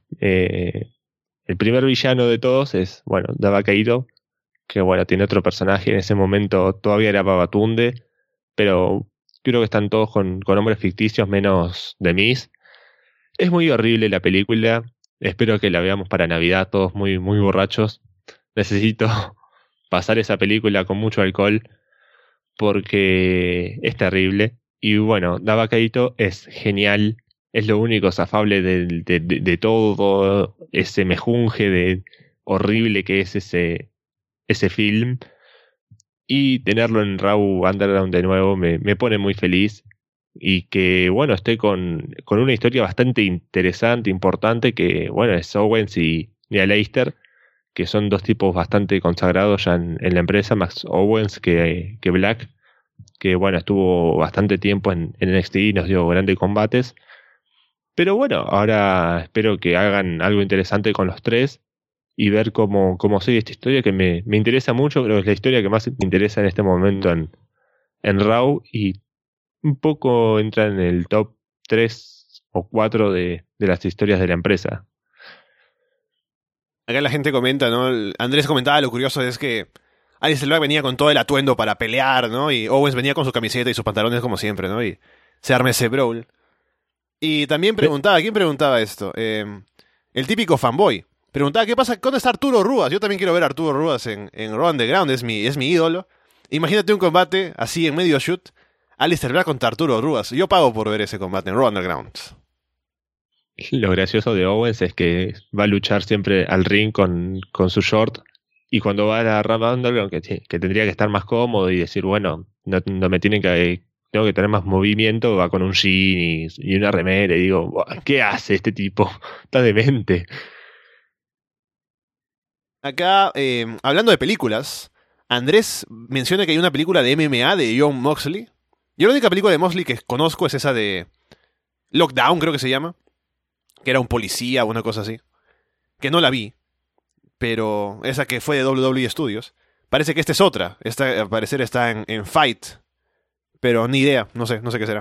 el primer villano de todos es, bueno, Dava Kaito, que bueno, tiene otro personaje, en ese momento todavía era Babatunde, pero creo que están todos con nombres ficticios menos de Miz. Es muy horrible la película. Espero que la veamos para Navidad, todos muy, muy borrachos. Necesito pasar esa película con mucho alcohol porque es terrible. Y bueno, Dava Kaito es genial. Es lo único zafable de todo ese mejunje de horrible que es ese film. Y tenerlo en Raw Underground de nuevo me pone muy feliz. Y que, bueno, esté con una historia bastante interesante, importante, que, bueno, es Owens y Leicester, que son dos tipos bastante consagrados ya en la empresa, más Owens que Black, que, bueno, estuvo bastante tiempo en NXT y nos dio grandes combates. Pero bueno, ahora espero que hagan algo interesante con los tres y ver cómo sigue esta historia, que me interesa mucho. Creo que es la historia que más me interesa en este momento en Raw, y un poco entra en el top 3 o 4 de las historias de la empresa. Acá la gente comenta, ¿no? Andrés comentaba, lo curioso es que Aleister Black venía con todo el atuendo para pelear, ¿no? Y Owens venía con su camiseta y sus pantalones como siempre, ¿no? Y se arma ese brawl. Y también preguntaba, ¿quién preguntaba esto? El típico fanboy. Preguntaba, ¿qué pasa? ¿Dónde está Arturo Ruas? Yo también quiero ver a Arturo Ruas en Raw Underground, es mi ídolo. Imagínate un combate así en medio shoot. Aleister Black contra Arturo Ruas. Yo pago por ver ese combate en Raw Underground. Lo gracioso de Owens es que va a luchar siempre al ring con su short, y cuando va a la Raw Underground, que tendría que estar más cómodo y decir, bueno, no me tengo que tener más movimiento, va con un jean y una remera, y digo, ¿qué hace este tipo? Está demente. Acá, hablando de películas, Andrés menciona que hay una película de MMA de Jon Moxley. Yo la única película de Moxley que conozco es esa de Lockdown, creo que se llama, que era un policía o una cosa así, que no la vi, pero esa que fue de WWE Studios. Parece que esta es otra, esta al parecer está en Fight, pero ni idea, no sé qué será.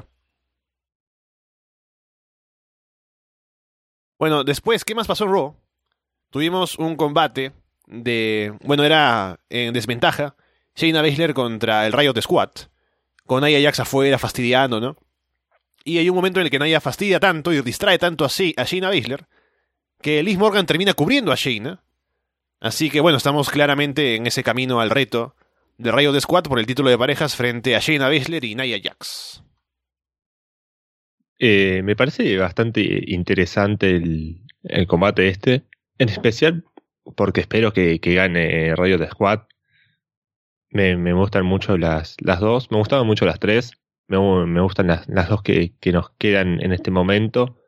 Bueno, después, ¿qué más pasó en Raw? Tuvimos un combate bueno, era en desventaja, Shayna Baszler contra el Riot Squad, con Nia Jax afuera fastidiando, ¿no? Y hay un momento en el que Nia fastidia tanto y distrae tanto a Shayna Baszler que Liz Morgan termina cubriendo a Shayna. Así que bueno, estamos claramente en ese camino al reto de Riot Squad por el título de parejas frente a Shayna Baszler y Nia Jax. Me parece bastante interesante el combate este, en especial porque espero que gane Riot Squad. Me gustan mucho las dos, me gustaban mucho las tres. me gustan las dos que nos quedan en este momento.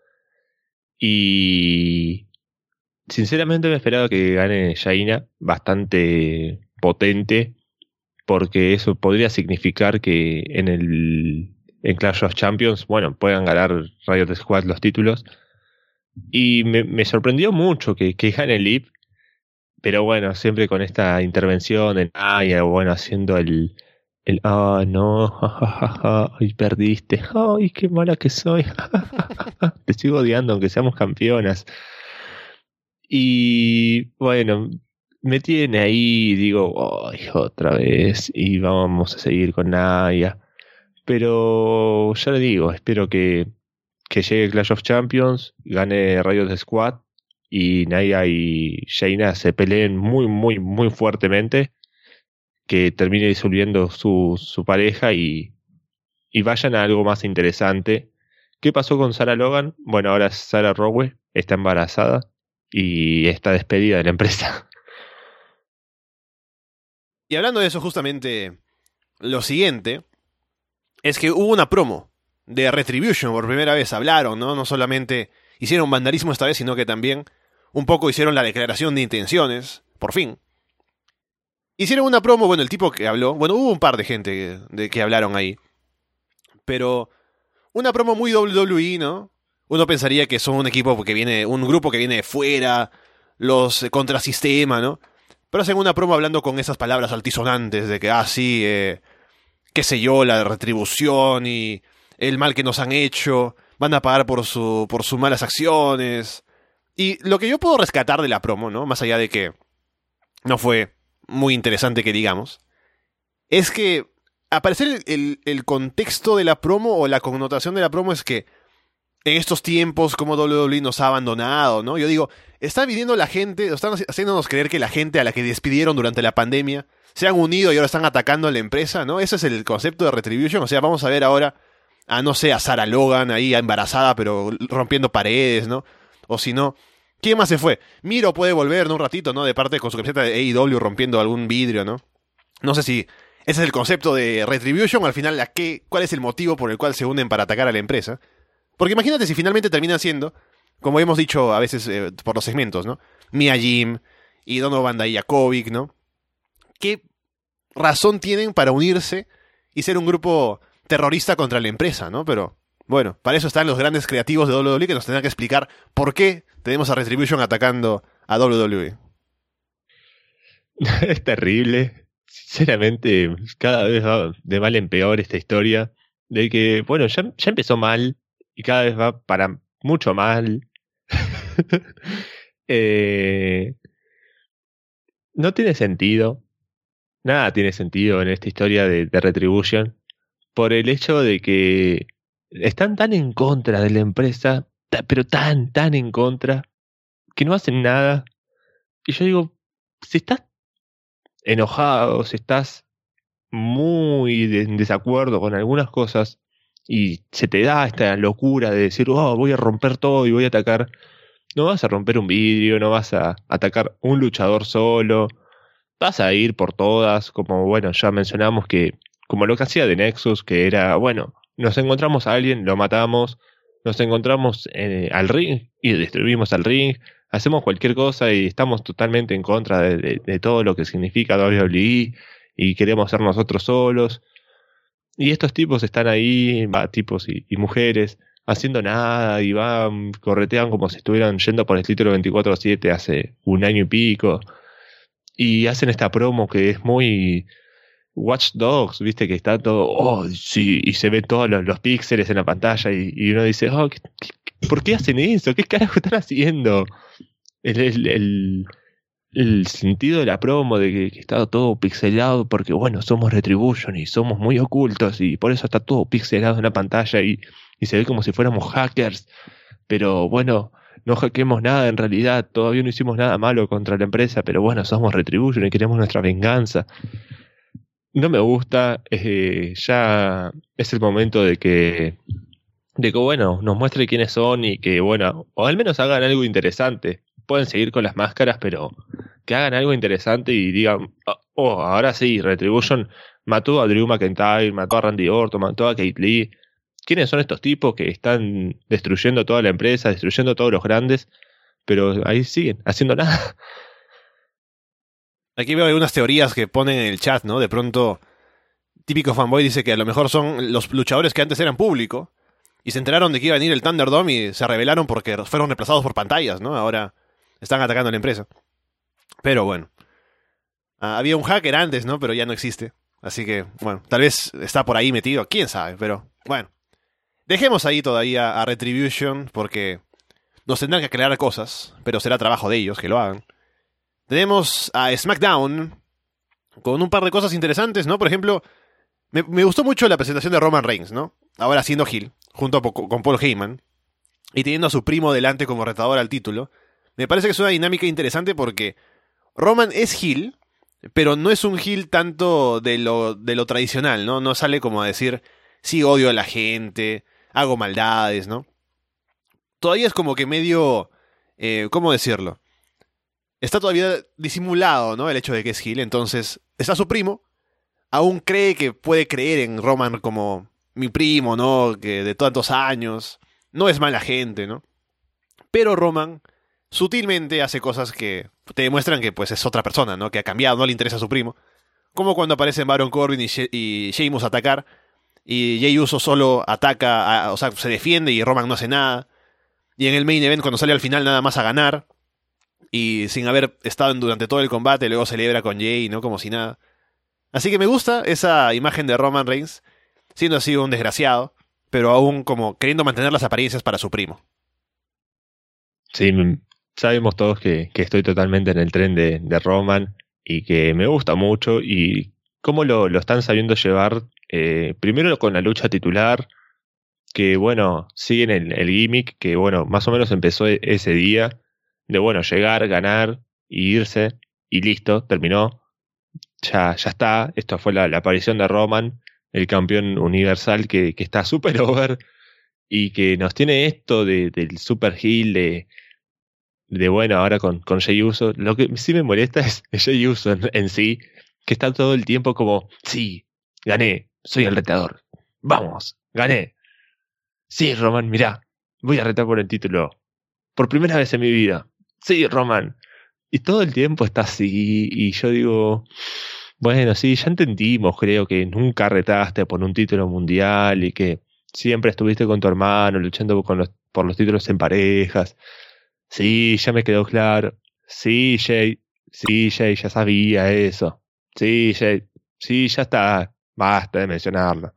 Y sinceramente me esperaba que gane Jaina, bastante potente, porque eso podría significar que en Clash of Champions, bueno, puedan ganar Riot Squad los títulos. Y me sorprendió mucho que gane Lip, pero bueno, siempre con esta intervención de Naya, bueno, haciendo no, jajaja, ay, perdiste, ay, qué mala que soy, te sigo odiando aunque seamos campeonas. Y bueno, me tiene ahí, digo, ay, otra vez, y vamos a seguir con Naya. Pero ya le digo, espero que llegue Clash of Champions, gane Riot Squad y Naya y Jaina se peleen muy, muy, muy fuertemente, que termine disolviendo su pareja y vayan a algo más interesante. ¿Qué pasó con Sarah Logan? Bueno, ahora Sarah Rowe está embarazada y está despedida de la empresa. Y hablando de eso, justamente, lo siguiente es que hubo una promo de Retribution, por primera vez hablaron, ¿no? No solamente hicieron vandalismo esta vez, sino que también un poco hicieron la declaración de intenciones, por fin. Hicieron una promo, bueno, el tipo que habló, bueno, hubo un par de gente que hablaron ahí, pero una promo muy WWE, ¿no? Uno pensaría que son un equipo que viene, un grupo que viene de fuera, los contrasistema, ¿no? Pero hacen una promo hablando con esas palabras altisonantes de que, sí, qué sé yo, la retribución y el mal que nos han hecho, van a pagar por sus malas acciones. Y lo que yo puedo rescatar de la promo, ¿no? Más allá de que no fue muy interesante que digamos, es que al parecer el contexto de la promo o la connotación de la promo es que en estos tiempos como WWE nos ha abandonado, ¿no? Yo digo, está viniendo la gente, están haciéndonos creer que la gente a la que despidieron durante la pandemia se han unido y ahora están atacando a la empresa, ¿no? Ese es el concepto de Retribution. O sea, vamos a ver ahora no sé, a Sarah Logan ahí embarazada pero rompiendo paredes, ¿no? O si no, ¿quién más se fue? Miro puede volver, ¿no? Un ratito, ¿no? De parte con su camiseta de AEW rompiendo algún vidrio, ¿no? No sé si ese es el concepto de Retribution, al final, ¿cuál es el motivo por el cual se unen para atacar a la empresa? Porque imagínate si finalmente terminan siendo, como hemos dicho a veces por los segmentos, ¿no? Mia Jim y Donovan Dijakovic, ¿no? ¿Qué razón tienen para unirse y ser un grupo terrorista contra la empresa, ¿no? Pero bueno, para eso están los grandes creativos de WWE que nos tendrán que explicar por qué tenemos a Retribution atacando a WWE. Es terrible. Sinceramente, cada vez va de mal en peor esta historia. De que, bueno, ya empezó mal y cada vez va para mucho mal. No tiene sentido. Nada tiene sentido en esta historia de Retribution. Por el hecho de que están tan en contra de la empresa, pero tan en contra, que no hacen nada. Y yo digo, si estás enojado, si estás muy en desacuerdo con algunas cosas y se te da esta locura de decir, voy a romper todo y voy a atacar, no vas a romper un vidrio, no vas a atacar un luchador solo, vas a ir por todas, como bueno, ya mencionamos que, como lo que hacía de Nexus, que era, bueno, nos encontramos a alguien, lo matamos, nos encontramos al ring y destruimos al ring, hacemos cualquier cosa y estamos totalmente en contra de todo lo que significa WWE y queremos ser nosotros solos. Y estos tipos están ahí, tipos y mujeres, haciendo nada y corretean como si estuvieran yendo por el título 24/7 hace un año y pico. Y hacen esta promo que es muy Watch Dogs, viste, que está todo, sí, y se ven todos los píxeles en la pantalla y uno dice, ¿por qué hacen eso? ¿Qué carajo están haciendo? El sentido de la promo de que está todo pixelado porque, bueno, somos Retribution y somos muy ocultos y por eso está todo pixelado en la pantalla y se ve como si fuéramos hackers. Pero, bueno, no hackeemos nada en realidad, todavía no hicimos nada malo contra la empresa, pero bueno, somos Retribution y queremos nuestra venganza. No me gusta, ya es el momento de que bueno, nos muestre quiénes son y que, bueno, o al menos hagan algo interesante. Pueden seguir con las máscaras, pero que hagan algo interesante y digan, oh, ahora sí, Retribution mató a Drew McIntyre, mató a Randy Orton, mató a Keith Lee. ¿Quiénes son estos tipos que están destruyendo toda la empresa, destruyendo todos los grandes, pero ahí siguen, haciendo nada? Aquí veo algunas teorías que ponen en el chat, ¿no? De pronto, típico fanboy dice que a lo mejor son los luchadores que antes eran público y se enteraron de que iba a venir el Thunderdome y se rebelaron porque fueron reemplazados por pantallas, ¿no? Ahora están atacando a la empresa. Pero bueno. Había un hacker antes, ¿no? Pero ya no existe. Así que, bueno, tal vez está por ahí metido. ¿Quién sabe? Pero, bueno. Dejemos ahí todavía a Retribution porque nos tendrán que aclarar cosas, pero será trabajo de ellos que lo hagan. Tenemos a SmackDown con un par de cosas interesantes, ¿no? Por ejemplo, me gustó mucho la presentación de Roman Reigns, ¿no? Ahora siendo heel, junto con Paul Heyman, y teniendo a su primo delante como retador al título. Me parece que es una dinámica interesante porque Roman es heel, pero no es un heel tanto de lo tradicional, ¿no? No sale como a decir, sí, odio a la gente, hago maldades, ¿no? Todavía es como que medio... ¿cómo decirlo? Está todavía disimulado, ¿no? El hecho de que es heel. Entonces, está su primo. Aún cree que puede creer en Roman como mi primo, ¿no? Que de tantos años. No es mala gente, ¿no? Pero Roman sutilmente hace cosas que te demuestran que pues es otra persona, ¿no? Que ha cambiado, no le interesa a su primo. Como cuando aparecen Baron Corbin y Sheamus a atacar. Y Jey Uso solo ataca, o sea, se defiende y Roman no hace nada. Y en el main event, cuando sale al final nada más a ganar, y sin haber estado durante todo el combate, luego celebra con Jey, ¿no? Como si nada. Así que me gusta esa imagen de Roman Reigns, siendo así un desgraciado, pero aún como queriendo mantener las apariencias para su primo. Sí, sabemos todos que estoy totalmente en el tren de Roman y que me gusta mucho y cómo lo están sabiendo llevar, primero con la lucha titular, que bueno, siguen el gimmick que bueno, más o menos empezó ese día, de bueno, llegar, ganar y irse y listo, terminó, ya está, esto fue la aparición de Roman, el campeón universal que está super over y que nos tiene esto del super heel de bueno, ahora con Jey Uso. Lo que sí me molesta es Jey Uso en sí, que está todo el tiempo como, sí, gané, soy el retador, vamos, gané. Sí, Roman, mirá, voy a retar por el título, por primera vez en mi vida. Sí, Roman. Y todo el tiempo está así, y yo digo, bueno, sí, ya entendimos, creo que nunca retaste por un título mundial y que siempre estuviste con tu hermano luchando por los títulos en parejas. Sí, ya me quedó claro. Sí, Jay, ya sabía eso. Sí, Jay, sí, ya está. Basta de mencionarlo.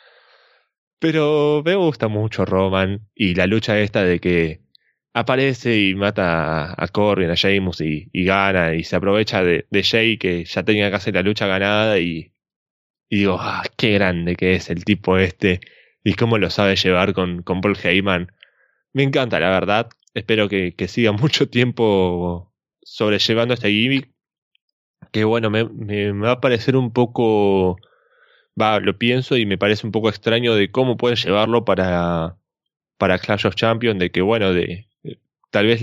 Pero me gusta mucho Roman y la lucha esta de que aparece y mata a Corbin, a Sheamus y gana y se aprovecha de Jay que ya tenía casi la lucha ganada y digo, qué grande que es el tipo este y cómo lo sabe llevar con Paul Heyman. Me encanta, la verdad. Espero que siga mucho tiempo sobrellevando este gimmick. Que bueno, me va a parecer un poco... lo pienso y me parece un poco extraño de cómo pueden llevarlo para Clash of Champions. De que bueno, tal vez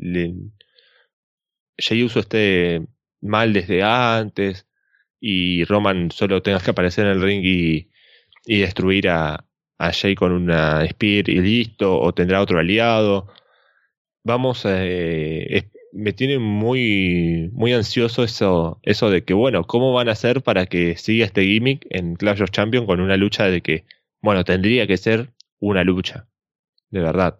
Jey Uso esté mal desde antes y Roman solo tenga que aparecer en el ring y destruir a Jey con una Spear y listo, o tendrá otro aliado. Vamos, me tiene muy, muy ansioso eso de que, bueno, ¿cómo van a hacer para que siga este gimmick en Clash of Champions con una lucha de que, bueno, tendría que ser una lucha, de verdad?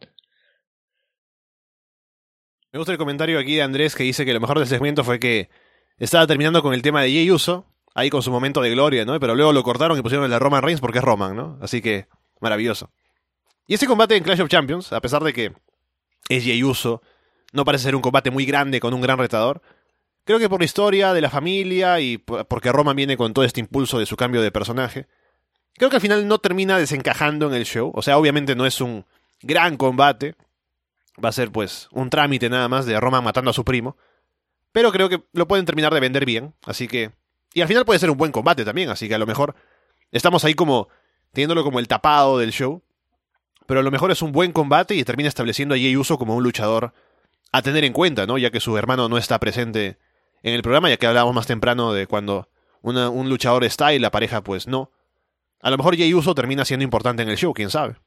Me gusta el comentario aquí de Andrés que dice que lo mejor del segmento fue que estaba terminando con el tema de Jey Uso, ahí con su momento de gloria, ¿no? Pero luego lo cortaron y pusieron el de Roman Reigns porque es Roman, ¿no? Así que, maravilloso. Y ese combate en Clash of Champions, a pesar de que es Jey Uso, no parece ser un combate muy grande con un gran retador. Creo que por la historia de la familia y porque Roman viene con todo este impulso de su cambio de personaje, creo que al final no termina desencajando en el show. O sea, obviamente no es un gran combate. Va a ser pues un trámite nada más de Roman matando a su primo. Pero creo que lo pueden terminar de vender bien. Así que... Y al final puede ser un buen combate también. Así que a lo mejor estamos ahí como teniéndolo como el tapado del show. Pero a lo mejor es un buen combate y termina estableciendo a Jey Uso como un luchador a tener en cuenta, ¿no? Ya que su hermano no está presente en el programa, ya que hablábamos más temprano de cuando un luchador está y la pareja pues no. A lo mejor Jey Uso termina siendo importante en el show, quién sabe.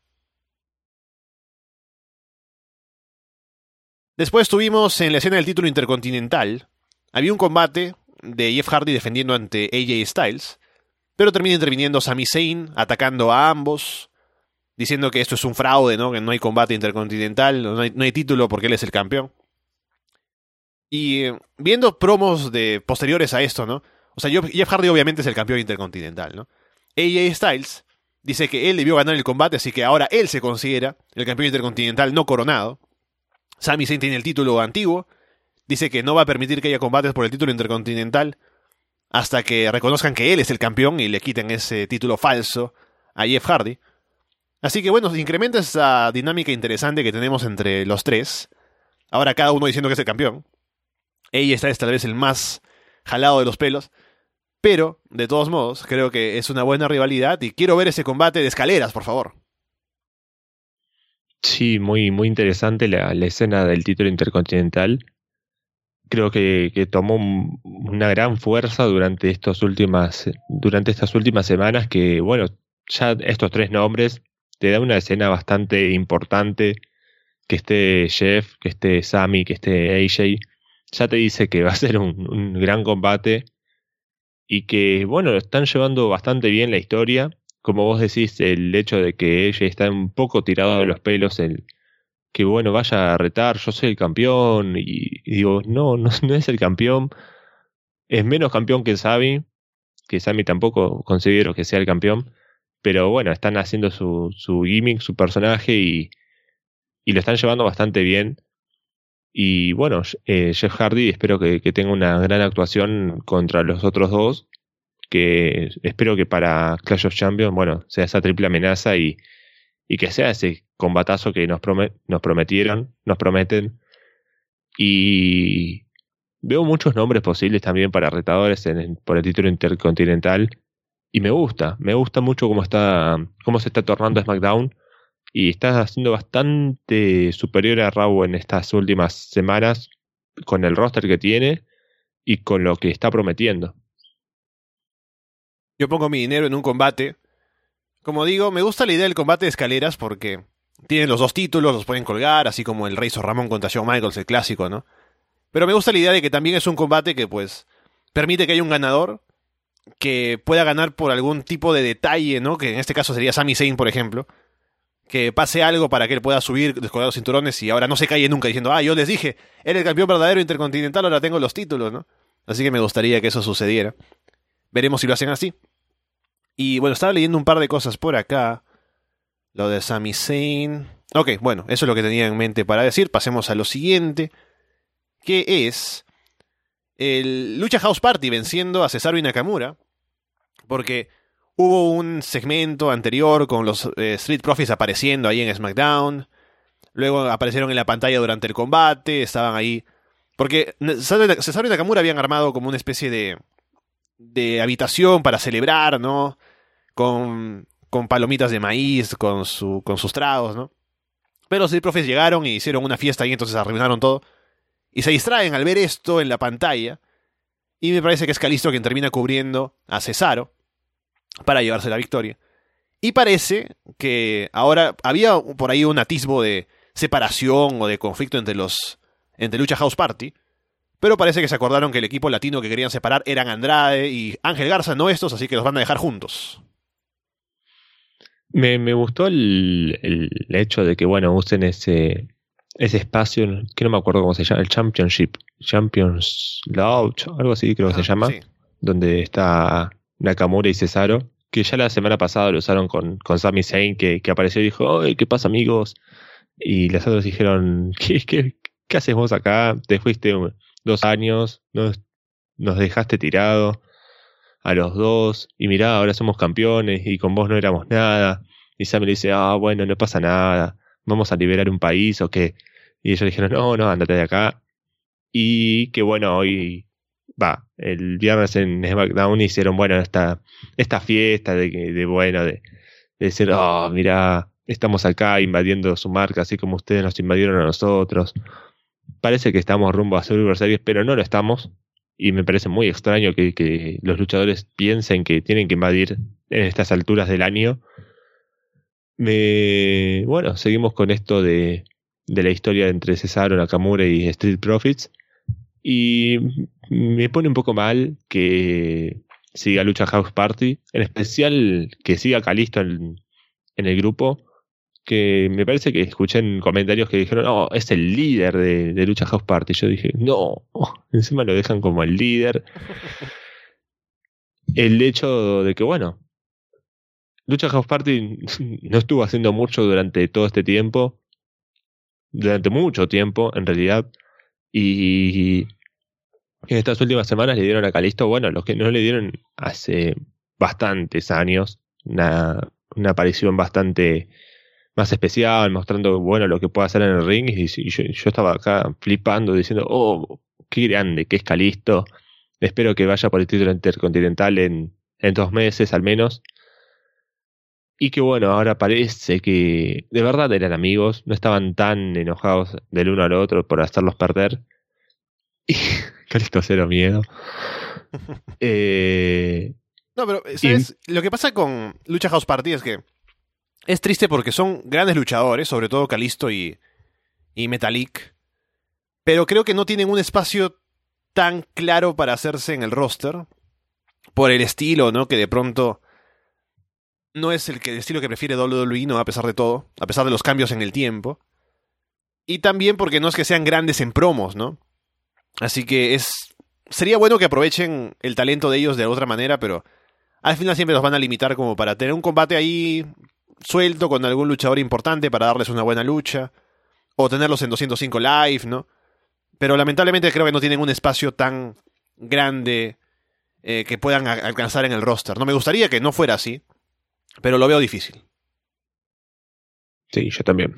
Después tuvimos en la escena del título intercontinental, había un combate de Jeff Hardy defendiendo ante AJ Styles, pero termina interviniendo Sami Zayn, atacando a ambos, diciendo que esto es un fraude, ¿no? Que no hay combate intercontinental, no hay título porque él es el campeón. Y viendo promos posteriores a esto, ¿no? O sea, Jeff Hardy obviamente es el campeón intercontinental, ¿no? AJ Styles dice que él debió ganar el combate, así que ahora él se considera el campeón intercontinental no coronado. Sami Zayn tiene el título antiguo. Dice que no va a permitir que haya combates por el título intercontinental hasta que reconozcan que él es el campeón y le quiten ese título falso a Jeff Hardy. Así que bueno, se incrementa esa dinámica interesante que tenemos entre los tres. Ahora cada uno diciendo que es el campeón. Ella está tal vez el más jalado de los pelos. Pero, de todos modos, creo que es una buena rivalidad y quiero ver ese combate de escaleras, por favor. Sí, muy, muy interesante la escena del título intercontinental. Creo que tomó una gran fuerza durante estas últimas semanas que, bueno, ya estos tres nombres te dan una escena bastante importante. Que esté Jeff, que esté Sami, que esté AJ, ya te dice que va a ser un gran combate y que, bueno, están llevando bastante bien la historia. Como vos decís, el hecho de que AJ está un poco tirado de los pelos, que bueno, vaya a retar, yo soy el campeón, y digo, no es el campeón, es menos campeón que Sami tampoco considero que sea el campeón, pero bueno, están haciendo su gimmick, su personaje y lo están llevando bastante bien. Y bueno, Jeff Hardy espero que tenga una gran actuación contra los otros dos, que espero que para Clash of Champions, bueno, sea esa triple amenaza y que sea ese combatazo que nos prometen. Y veo muchos nombres posibles también para retadores por el título intercontinental. Y me gusta mucho cómo se está tornando SmackDown. Y está siendo bastante superior a Raw en estas últimas semanas, con el roster que tiene y con lo que está prometiendo. Yo pongo mi dinero en un combate. Como digo, me gusta la idea del combate de escaleras porque tienen los dos títulos, los pueden colgar, así como el Razor Ramón contra Shawn Michaels, el clásico, ¿no? Pero me gusta la idea de que también es un combate que, pues, permite que haya un ganador que pueda ganar por algún tipo de detalle, ¿no? Que en este caso sería Sami Zayn, por ejemplo. Que pase algo para que él pueda subir, descolgar los cinturones y ahora no se calle nunca diciendo, yo les dije, era el campeón verdadero intercontinental, ahora tengo los títulos, ¿no? Así que me gustaría que eso sucediera. Veremos si lo hacen así. Y bueno, estaba leyendo un par de cosas por acá. Lo de Sami Zayn. Ok, bueno, eso es lo que tenía en mente para decir. Pasemos a lo siguiente, que es el Lucha House Party venciendo a Cesaro y Nakamura. Porque hubo un segmento anterior con los Street Profits apareciendo ahí en SmackDown. Luego aparecieron en la pantalla durante el combate. Estaban ahí. Porque Cesaro y Nakamura habían armado como una especie de habitación para celebrar, ¿no? Con palomitas de maíz, con sus tragos, ¿no? Pero los Street Profits llegaron y hicieron una fiesta y entonces arruinaron todo. Y se distraen al ver esto en la pantalla. Y me parece que es Kalisto quien termina cubriendo a Cesaro para llevarse la victoria. Y parece que ahora había por ahí un atisbo de separación o de conflicto entre Lucha House Party, pero parece que se acordaron que el equipo latino que querían separar eran Andrade y Ángel Garza, no estos, así que los van a dejar juntos. Me gustó el hecho de que, bueno, usen ese espacio, que no me acuerdo cómo se llama, el Champions Lounge, algo así creo que se llama, sí. Donde está Nakamura y Cesaro, que ya la semana pasada lo usaron con Sami Zayn, que apareció y dijo, ¿qué pasa, amigos? Y los otros dijeron, ¿qué haces vos acá? Te fuiste 2 años, nos dejaste tirado a los dos, y mirá, ahora somos campeones, y con vos no éramos nada. Y Sami le dice, bueno, no pasa nada, vamos a liberar un país, ¿o qué? Y ellos dijeron, no, andate de acá. Y que bueno, hoy... el viernes en SmackDown hicieron, bueno, esta fiesta de decir, mirá, estamos acá invadiendo su marca, así como ustedes nos invadieron a nosotros. Parece que estamos rumbo a Survivor Series, pero no lo estamos. y me parece muy extraño que los luchadores piensen que tienen que invadir en estas alturas del año. Bueno, seguimos con esto de la historia entre Cesaro, Nakamura y Street Profits, y me pone un poco mal que siga Lucha House Party, en especial que siga Kalisto en el grupo, que me parece que escuché en comentarios que dijeron, no, es el líder de Lucha House Party. Yo dije, no, encima lo dejan como el líder. El hecho de que, bueno, Lucha House Party no estuvo haciendo mucho durante todo este tiempo, durante mucho tiempo en realidad, y en estas últimas semanas le dieron a Kalisto, bueno, los que no le dieron hace bastantes años, una aparición bastante más especial, mostrando, bueno, lo que puede hacer en el ring, y yo estaba acá flipando, diciendo, oh, qué grande que es Kalisto, espero que vaya por el título intercontinental en 2 meses al menos. Y que bueno, ahora parece que de verdad eran amigos, no estaban tan enojados del uno al otro por hacerlos perder. Y Kalisto cero miedo. No, pero, ¿sabes? Lo que pasa con Lucha House Party es que es triste porque son grandes luchadores, sobre todo Kalisto y Metalik, pero creo que no tienen un espacio tan claro para hacerse en el roster, por el estilo, ¿no? Que de pronto no es el estilo que prefiere WWE, ¿no? A pesar de todo, a pesar de los cambios en el tiempo. Y también porque no es que sean grandes en promos, ¿no? Así que sería bueno que aprovechen el talento de ellos de otra manera, pero al final siempre los van a limitar como para tener un combate ahí suelto con algún luchador importante para darles una buena lucha, o tenerlos en 205 Live, ¿no? Pero lamentablemente creo que no tienen un espacio tan grande que puedan alcanzar en el roster. No me gustaría que no fuera así, pero lo veo difícil. Sí, yo también.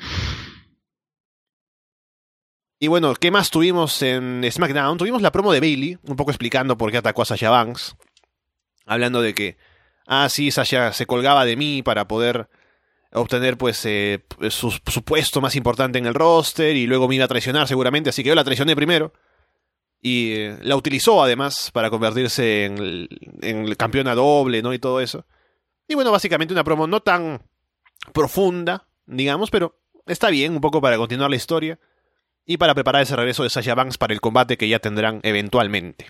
Y bueno, ¿qué más tuvimos en SmackDown? Tuvimos la promo de Bayley, un poco explicando por qué atacó a Sasha Banks. Hablando de que, sí, Sasha se colgaba de mí para poder obtener pues su puesto más importante en el roster, y luego me iba a traicionar seguramente, así que yo la traicioné primero. Y la utilizó además para convertirse en campeona doble, ¿no? Y todo eso. Y bueno, básicamente una promo no tan profunda, digamos, pero está bien, un poco para continuar la historia y para preparar ese regreso de Sasha Banks para el combate que ya tendrán eventualmente.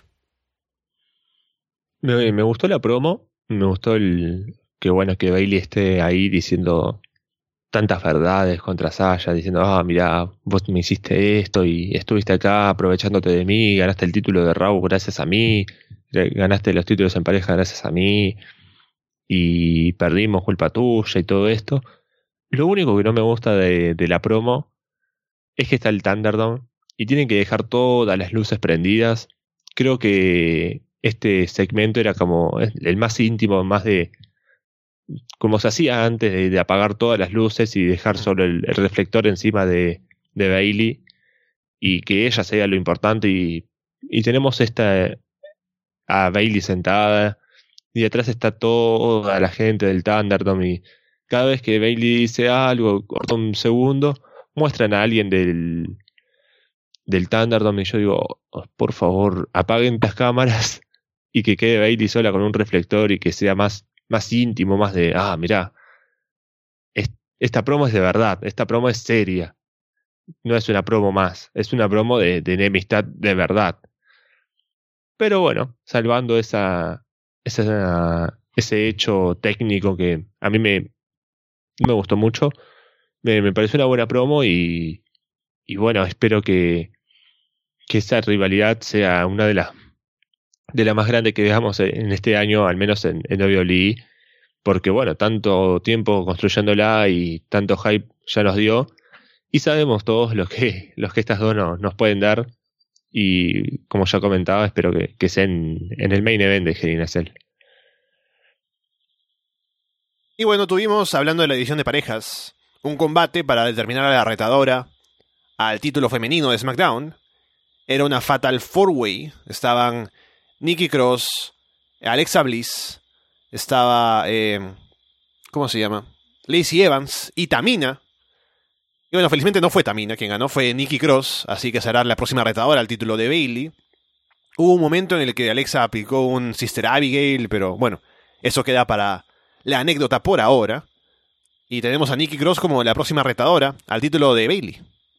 Me gustó la promo, me gustó que bueno que Bayley esté ahí diciendo tantas verdades contra Sasha, diciendo, mirá, vos me hiciste esto y estuviste acá aprovechándote de mí, ganaste el título de Raw gracias a mí, ganaste los títulos en pareja gracias a mí, y perdimos culpa tuya y todo esto. Lo único que no me gusta de la promo es que está el Thunderdome y tienen que dejar todas las luces prendidas. Creo que este segmento era como el más íntimo, más de como se hacía antes de apagar todas las luces y dejar solo el reflector encima de Bayley, y que ella sea lo importante, y tenemos a Bayley sentada y atrás está toda la gente del Thunderdome, y cada vez que Bayley dice algo, corta un segundo, muestran a alguien del Thunderdome, y yo digo, por favor, apaguen las cámaras y que quede Bayley sola con un reflector y que sea más íntimo, más de, mirá, esta promo es de verdad, esta promo es seria, no es una promo más, es una promo de enemistad de verdad. Pero bueno, salvando ese hecho técnico que a mí me gustó mucho, me pareció una buena promo, y bueno, espero que esa rivalidad sea una de las más grandes que veamos en este año, al menos en WWE, porque bueno, tanto tiempo construyéndola y tanto hype ya nos dio, y sabemos todos lo que estas dos nos pueden dar, y como ya comentaba, espero que sea en el main event de Hell in a Cell. Y bueno, tuvimos, hablando de la división de parejas, un combate para determinar a la retadora al título femenino de SmackDown. Era una Fatal 4-Way. Estaban Nikki Cross, Alexa Bliss, estaba, ¿cómo se llama? Lacey Evans y Tamina. Y bueno, felizmente no fue Tamina quien ganó, fue Nikki Cross, así que será la próxima retadora al título de Bayley. Hubo un momento en el que Alexa aplicó un Sister Abigail, pero bueno, eso queda para la anécdota por ahora. Y tenemos a Nikki Cross como la próxima retadora al título de Bayley.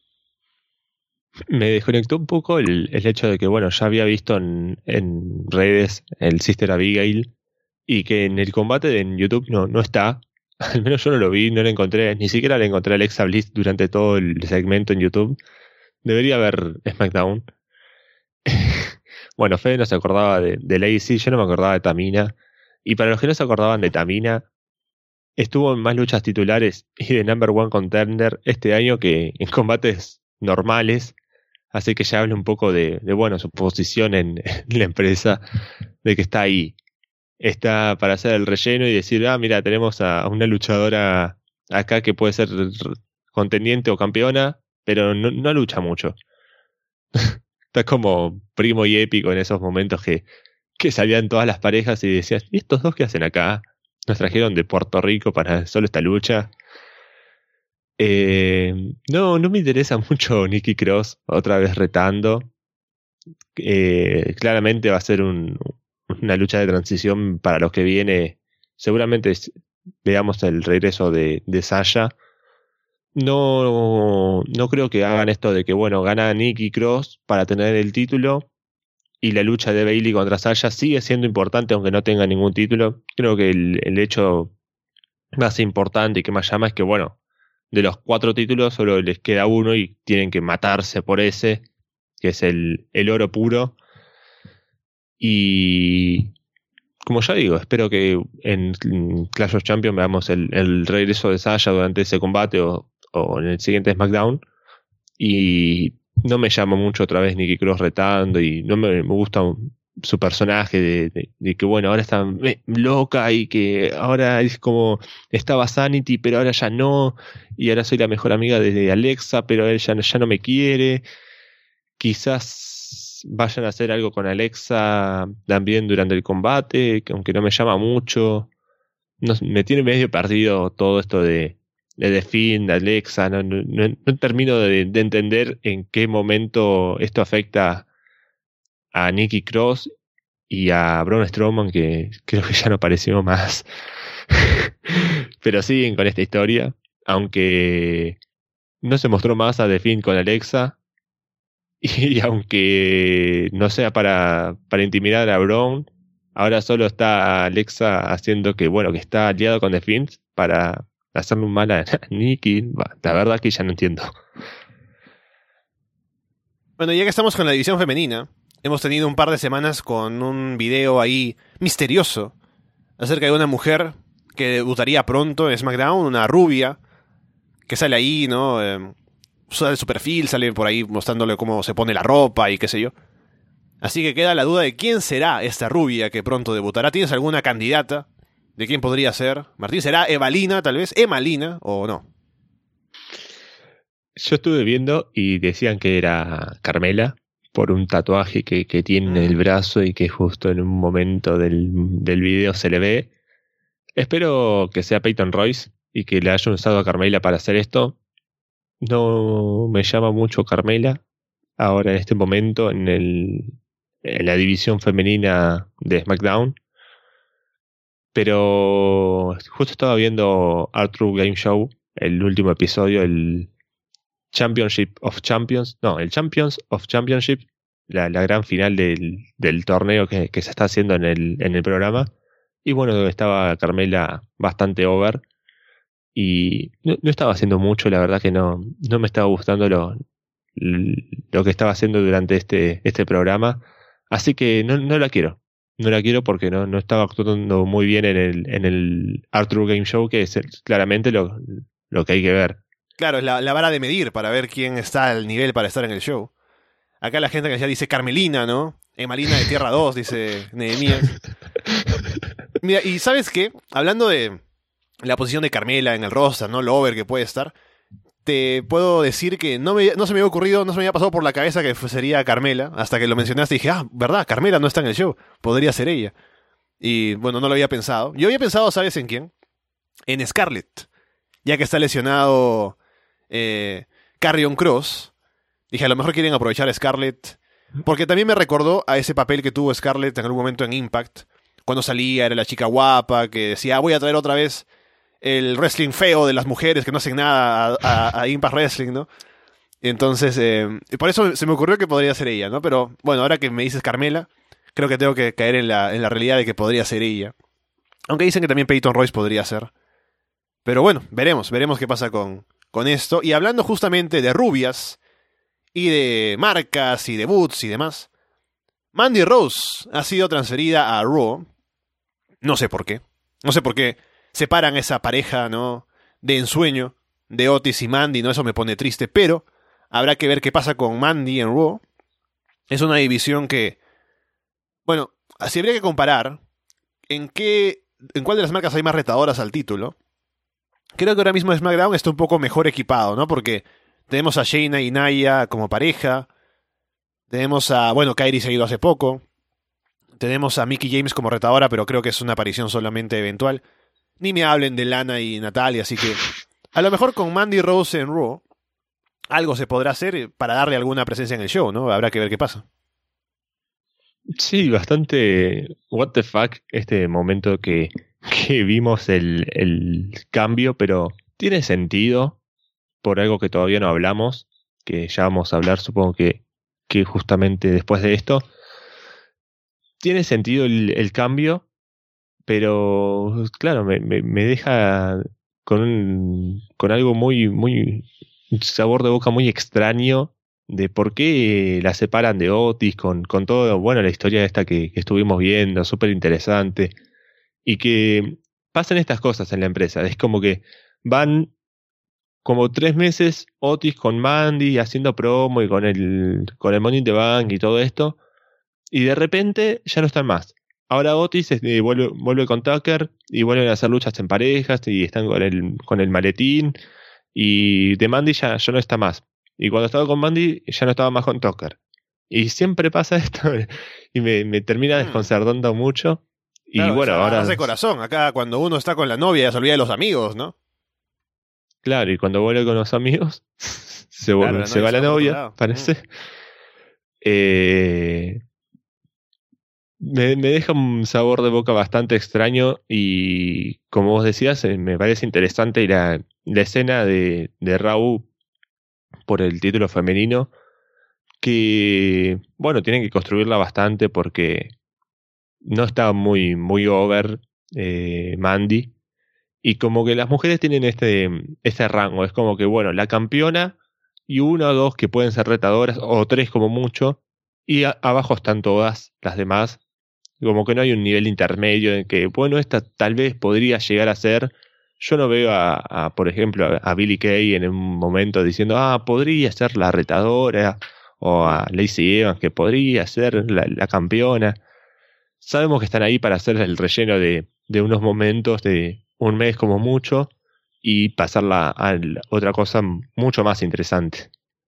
Me desconectó un poco el hecho de que, bueno, ya había visto en redes el Sister Abigail y que en el combate en YouTube no está. Al menos yo no lo vi, no lo encontré, ni siquiera le encontré a Alexa Bliss durante todo el segmento en YouTube. Debería haber SmackDown. Bueno, Fede no se acordaba de Lacey, yo no me acordaba de Tamina. Y para los que no se acordaban de Tamina, estuvo en más luchas titulares y de number one contender este año que en combates normales. Así que ya habla un poco de bueno, su posición en la empresa, de que está ahí. Está para hacer el relleno y decir, mira, tenemos a una luchadora acá que puede ser contendiente o campeona, pero no lucha mucho. Está como primo y épico en esos momentos que salían todas las parejas y decías, ¿y estos dos qué hacen acá? Nos trajeron de Puerto Rico para solo esta lucha. No me interesa mucho Nikki Cross otra vez retando. Claramente va a ser una lucha de transición para los que viene. Seguramente veamos el regreso de Sasha. No creo que hagan esto de que, bueno, gana Nikki Cross para tener el título y la lucha de Bayley contra Sasha sigue siendo importante aunque no tenga ningún título. Creo que el hecho más importante y que más llama es que, bueno, de los 4 títulos solo les queda uno y tienen que matarse por ese, que es el oro puro. Y como ya digo, espero que en Clash of Champions veamos el regreso de Sasha durante ese combate o en el siguiente SmackDown. Y no me llama mucho otra vez Nikki Cross retando y no me gusta su personaje de que, bueno, ahora está loca y que ahora es como estaba Sanity, pero ahora ya no, y ahora soy la mejor amiga de Alexa, pero él ya no me quiere. Quizás vayan a hacer algo con Alexa también durante el combate, que aunque no me llama mucho. No, me tiene medio perdido todo esto de The Fiend, de Alexa. No termino de entender en qué momento esto afecta a Nikki Cross y a Braun Strowman, que creo que ya no apareció más. Pero siguen con esta historia, aunque no se mostró más a The Fiend con Alexa, y aunque no sea para intimidar a Braun, ahora solo está Alexa haciendo que, bueno, que está aliado con The Fiend para hacerle un mal a Nikki. La verdad que ya no entiendo. Bueno, ya que estamos con la división femenina, hemos tenido un par de semanas con un video ahí misterioso acerca de una mujer que debutaría pronto en SmackDown, una rubia que sale ahí, ¿no? Sale su perfil, sale por ahí mostrándole cómo se pone la ropa y qué sé yo. Así que queda la duda de quién será esta rubia que pronto debutará. ¿Tienes alguna candidata de quién podría ser? Martín, ¿será Evalina tal vez? ¿Emalina o no? Yo estuve viendo y decían que era Carmela por un tatuaje que tiene en el brazo y que justo en un momento del video se le ve. Espero que sea Peyton Royce y que le hayan usado a Carmela para hacer esto. No me llama mucho Carmela ahora en este momento en la división femenina de SmackDown. Pero justo estaba viendo Arthur Game Show, el último episodio, el Championship of Champions, no, el Champions of Championship, la gran final del torneo que se está haciendo en el programa. Y bueno, estaba Carmela bastante over y no estaba haciendo mucho, la verdad que no me estaba gustando lo que estaba haciendo durante este programa. Así que no la quiero. No la quiero porque no estaba actuando muy bien en el Arthur Game Show, que es claramente lo que hay que ver. Claro, es la vara de medir para ver quién está al nivel para estar en el show. Acá la gente que ya dice Carmelina, ¿no? Emalina de Tierra 2, dice Nehemías. Mira, y ¿sabes qué? Hablando de la posición de Carmela en el roster, ¿no? Lo over que puede estar. Te puedo decir que no se me había ocurrido, no se me había pasado por la cabeza que sería Carmela, hasta que lo mencionaste y dije, verdad, Carmela no está en el show, podría ser ella. Y bueno, no lo había pensado. Yo había pensado, ¿sabes en quién? En Scarlett, ya que está lesionado Karrion Kross. Dije, a lo mejor quieren aprovechar a Scarlett Porque también me recordó a ese papel que tuvo Scarlett en algún momento en Impact. Cuando salía, era la chica guapa que decía, voy a traer otra vez el wrestling feo de las mujeres que no hacen nada a Impact Wrestling, ¿no? Entonces, por eso se me ocurrió que podría ser ella, ¿no? Pero bueno, ahora que me dices Carmela, creo que tengo que caer en la realidad de que podría ser ella. Aunque dicen que también Peyton Royce podría ser. Pero bueno, veremos qué pasa con esto. Y hablando justamente de rubias, y de marcas, y de boots y demás, Mandy Rose ha sido transferida a Raw. No sé por qué. No sé por qué separan esa pareja, ¿no?, de ensueño de Otis y Mandy, ¿no? Eso me pone triste, pero habrá que ver qué pasa con Mandy en Raw. Es una división que, bueno, si habría que comparar en cuál de las marcas hay más retadoras al título, creo que ahora mismo SmackDown está un poco mejor equipado, ¿no? Porque tenemos a Shayna y Nia como pareja, tenemos a, bueno, Kairi se ha ido hace poco, tenemos a Mickie James como retadora, pero creo que es una aparición solamente eventual. Ni me hablen de Lana y Natalia, así que a lo mejor con Mandy Rose en Raw algo se podrá hacer para darle alguna presencia en el show, ¿no? Habrá que ver qué pasa. Sí, bastante what the fuck este momento que vimos el cambio, pero tiene sentido por algo que todavía no hablamos, que ya vamos a hablar, supongo que justamente después de esto. Tiene sentido el cambio, pero claro, me deja con algo muy, muy, un sabor de boca muy extraño de por qué la separan de Otis con todo, bueno, la historia esta que estuvimos viendo, súper interesante, y que pasan estas cosas en la empresa. Es como que van como 3 meses Otis con Mandy haciendo promo y con el Money in the Bank y todo esto, y de repente ya no están más. Ahora Otis vuelve con Tucker y vuelven a hacer luchas en parejas y están con el maletín, y de Mandy ya no está más. Y cuando estaba con Mandy ya no estaba más con Tucker. Y siempre pasa esto y me termina desconcertando mucho. Y claro, bueno, ahora... hace corazón. Acá cuando uno está con la novia ya se olvida de los amigos, ¿no? Claro, y cuando vuelve con los amigos se va la novia, parece. Me deja un sabor de boca bastante extraño y, como vos decías, me parece interesante la escena de Raw por el título femenino, que, bueno, tienen que construirla bastante porque no está muy, muy over Mandy, y como que las mujeres tienen este rango, es como que, bueno, la campeona y una o dos que pueden ser retadoras, o 3 como mucho, y abajo están todas las demás. Como que no hay un nivel intermedio en que, bueno, esta tal vez podría llegar a ser. Yo no veo por ejemplo, a Billie Kay en un momento diciendo, podría ser la retadora, o a Lacey Evans, que podría ser la campeona. Sabemos que están ahí para hacer el relleno de unos momentos, de un mes como mucho, y pasarla a otra cosa mucho más interesante.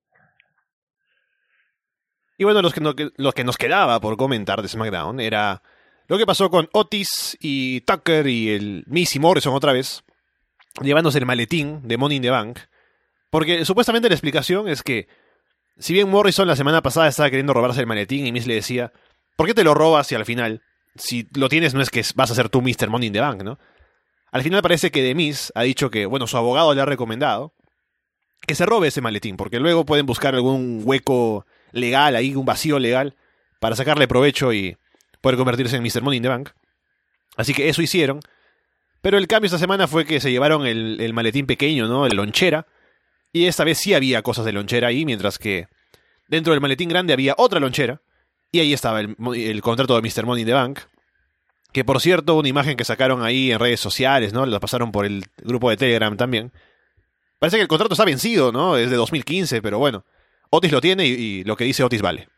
Y bueno, lo que nos quedaba por comentar de SmackDown era lo que pasó con Otis y Tucker y el Miz y Morrison otra vez, llevándose el maletín de Money in the Bank. Porque supuestamente la explicación es que, si bien Morrison la semana pasada estaba queriendo robarse el maletín y Miz le decía, ¿por qué te lo robas si al final, si lo tienes, no es que vas a ser tú Mr. Money in the Bank, ¿no? Al final parece que The Miz ha dicho que, bueno, su abogado le ha recomendado que se robe ese maletín, porque luego pueden buscar algún hueco legal ahí, un vacío legal, para sacarle provecho y poder convertirse en Mr. Money in the Bank. Así que eso hicieron. Pero el cambio esta semana fue que se llevaron el maletín pequeño, ¿no? La lonchera. Y esta vez sí había cosas de lonchera ahí, mientras que dentro del maletín grande había otra lonchera. Y ahí estaba el contrato de Mr. Money in the Bank. Que por cierto, una imagen que sacaron ahí en redes sociales, ¿no? La pasaron por el grupo de Telegram también. Parece que el contrato está vencido, ¿no? Es de 2015, pero bueno. Otis lo tiene y lo que dice Otis vale.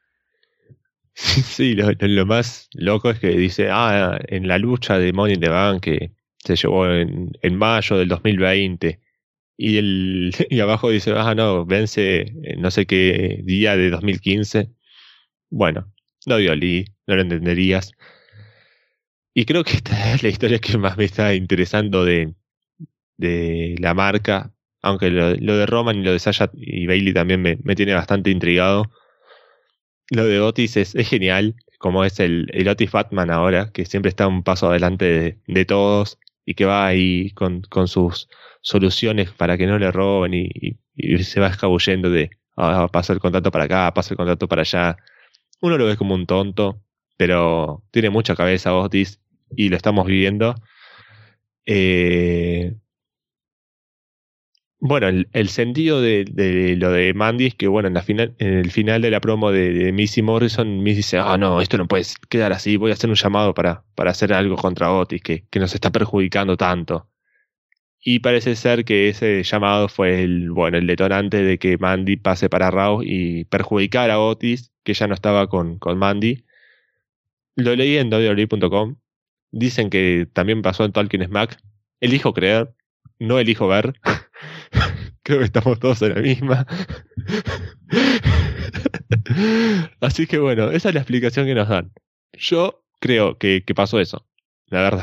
Sí, lo más loco es que dice, en la lucha de Money in the Bank que se llevó en mayo del 2020. Y abajo dice, no, vence no sé qué día de 2015. Bueno, no Dioli, no lo entenderías. Y creo que esta es la historia que más me está interesando de la marca, aunque lo de Roman y lo de Sasha y Bayley también me tiene bastante intrigado. lo de Otis es genial, como es el Otis Batman ahora, que siempre está un paso adelante de todos y que va ahí con sus soluciones para que no le roben y se va escabullendo de pasa el contrato para acá, pasa el contrato para allá. Uno lo ve como un tonto, pero tiene mucha cabeza Otis y lo estamos viviendo. Bueno, el sentido de lo de Mandy es que, bueno, en el final de la promo de Missy Morrison, Missy dice, no, esto no puede quedar así, voy a hacer un llamado para hacer algo contra Otis, que nos está perjudicando tanto. Y parece ser que ese llamado fue el detonante de que Mandy pase para Raw y perjudicar a Otis, que ya no estaba con Mandy. Lo leí en WWE.com. Dicen que también pasó en Talking Smack. Elijo creer, no elijo ver. Creo que estamos todos en la misma. Así que bueno, esa es la explicación que nos dan. Yo creo que pasó eso, la verdad.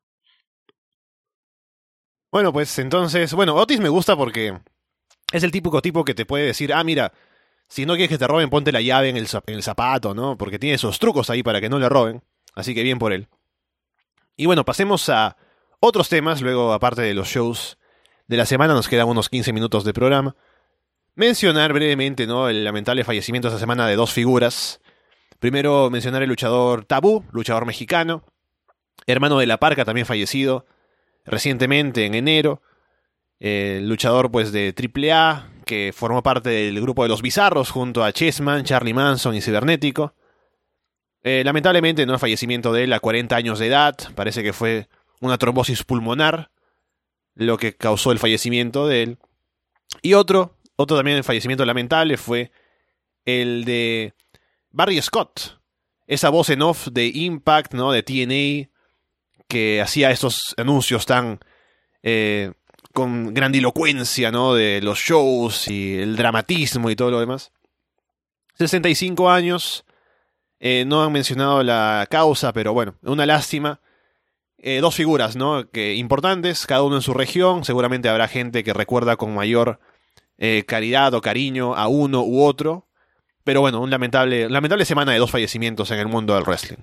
Bueno, pues entonces, Otis me gusta porque es el típico tipo que te puede decir, mira, si no quieres que te roben, ponte la llave en el zapato, ¿no? Porque tiene esos trucos ahí para que no le roben. Así que bien por él. Y bueno, pasemos a otros temas, luego aparte de los shows de la semana, nos quedan unos 15 minutos de programa. Mencionar brevemente, ¿no?, el lamentable fallecimiento esta semana de dos figuras. Primero mencionar el luchador Tabú, luchador mexicano, hermano de La Parca, también fallecido recientemente en enero. El luchador pues de AAA, que formó parte del grupo de los Bizarros junto a Chessman, Charlie Manson y Cibernético. Lamentablemente, ¿no?, el fallecimiento de él a 40 años de edad, parece que fue una trombosis pulmonar lo que causó el fallecimiento de él. Y otro también fallecimiento lamentable fue el de Barry Scott, esa voz en off de Impact, ¿no?, de TNA, que hacía estos anuncios tan con grandilocuencia, ¿no?, de los shows y el dramatismo y todo lo demás. 65 años, no han mencionado la causa, pero bueno, una lástima. Dos figuras, ¿no?, que importantes, cada uno en su región. Seguramente habrá gente que recuerda con mayor caridad o cariño a uno u otro. Pero bueno, un lamentable semana de dos fallecimientos en el mundo del wrestling.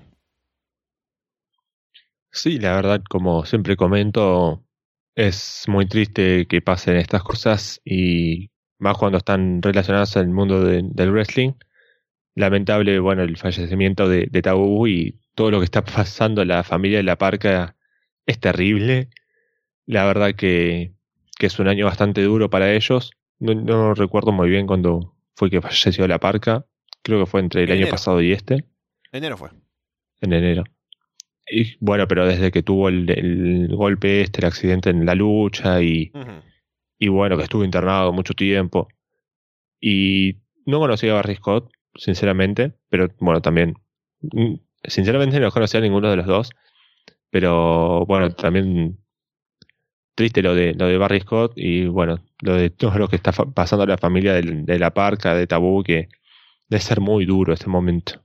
Sí, la verdad, como siempre comento, es muy triste que pasen estas cosas y más cuando están relacionadas al mundo del wrestling. Lamentable, bueno, el fallecimiento de Tabú y todo lo que está pasando a la familia de La Parca es terrible. La verdad que es un año bastante duro para ellos. No recuerdo muy bien cuándo fue que falleció La Parca. Creo que fue entre el año pasado y este. Enero fue. En enero. Y bueno, pero desde que tuvo el golpe el accidente en la lucha y bueno, que estuvo internado mucho tiempo. Y no conocía a Barry Scott, sinceramente, pero bueno, también sinceramente no conocía a ninguno de los dos, pero bueno, también triste lo de Barry Scott y bueno, lo de todo lo que está pasando a la familia de La Parca, de Tabú, que debe ser muy duro este momento.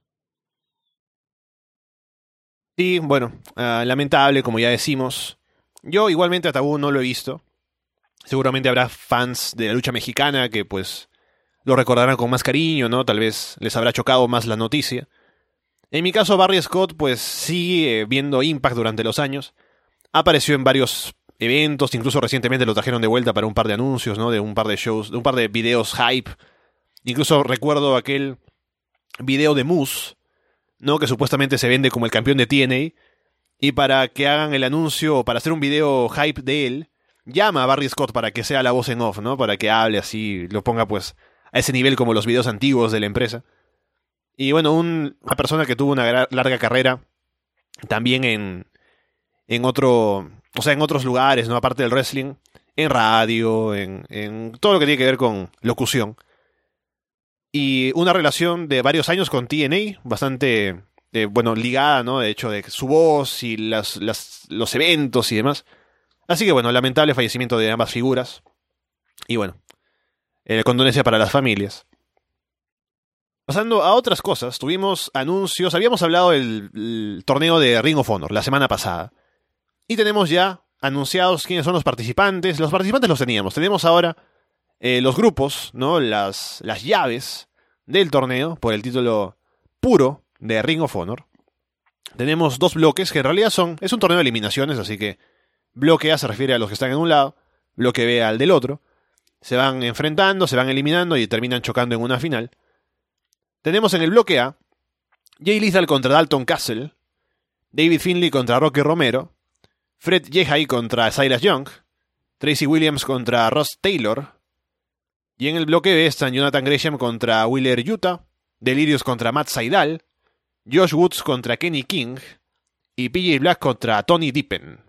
Sí, bueno, lamentable, como ya decimos. Yo igualmente a Tabú no lo he visto. Seguramente habrá fans de la lucha mexicana que pues lo recordarán con más cariño, ¿no? Tal vez les habrá chocado más la noticia. En mi caso, Barry Scott pues sigue viendo Impact durante los años. Apareció en varios eventos, incluso recientemente lo trajeron de vuelta para un par de anuncios, ¿no?, de un par de shows, de un par de videos hype. Incluso recuerdo aquel video de Moose, ¿no?, que supuestamente se vende como el campeón de TNA, y para que hagan el anuncio o para hacer un video hype de él, llama a Barry Scott para que sea la voz en off, ¿no?, para que hable así, lo ponga pues a ese nivel como los videos antiguos de la empresa. Y bueno, una persona que tuvo una larga carrera también en otros lugares, ¿no?, aparte del wrestling, en radio, en todo lo que tiene que ver con locución. Y una relación de varios años con TNA, bastante, ligada, ¿no?, de hecho, de su voz y los eventos y demás. Así que bueno, lamentable fallecimiento de ambas figuras. Y bueno, condolencia para las familias. Pasando a otras cosas, tuvimos anuncios, habíamos hablado del torneo de Ring of Honor la semana pasada. Y tenemos ya anunciados quiénes son los participantes. Los participantes los teníamos. Tenemos ahora los grupos, ¿no?, las llaves del torneo por el título puro de Ring of Honor. Tenemos 2 bloques que en realidad es un torneo de eliminaciones, así que bloque A se refiere a los que están en un lado, bloque B al del otro. Se van enfrentando, se van eliminando y terminan chocando en una final. Tenemos en el bloque A Jay Lethal contra Dalton Castle, David Finlay contra Rocky Romero, Fred Yehi contra Silas Young, Tracy Williams contra Ross Taylor. Y en el bloque B están Jonathan Gresham contra Wheeler Yuta, Delirious contra Matt Sydal, Josh Woods contra Kenny King y PJ Black contra Tony Deppen.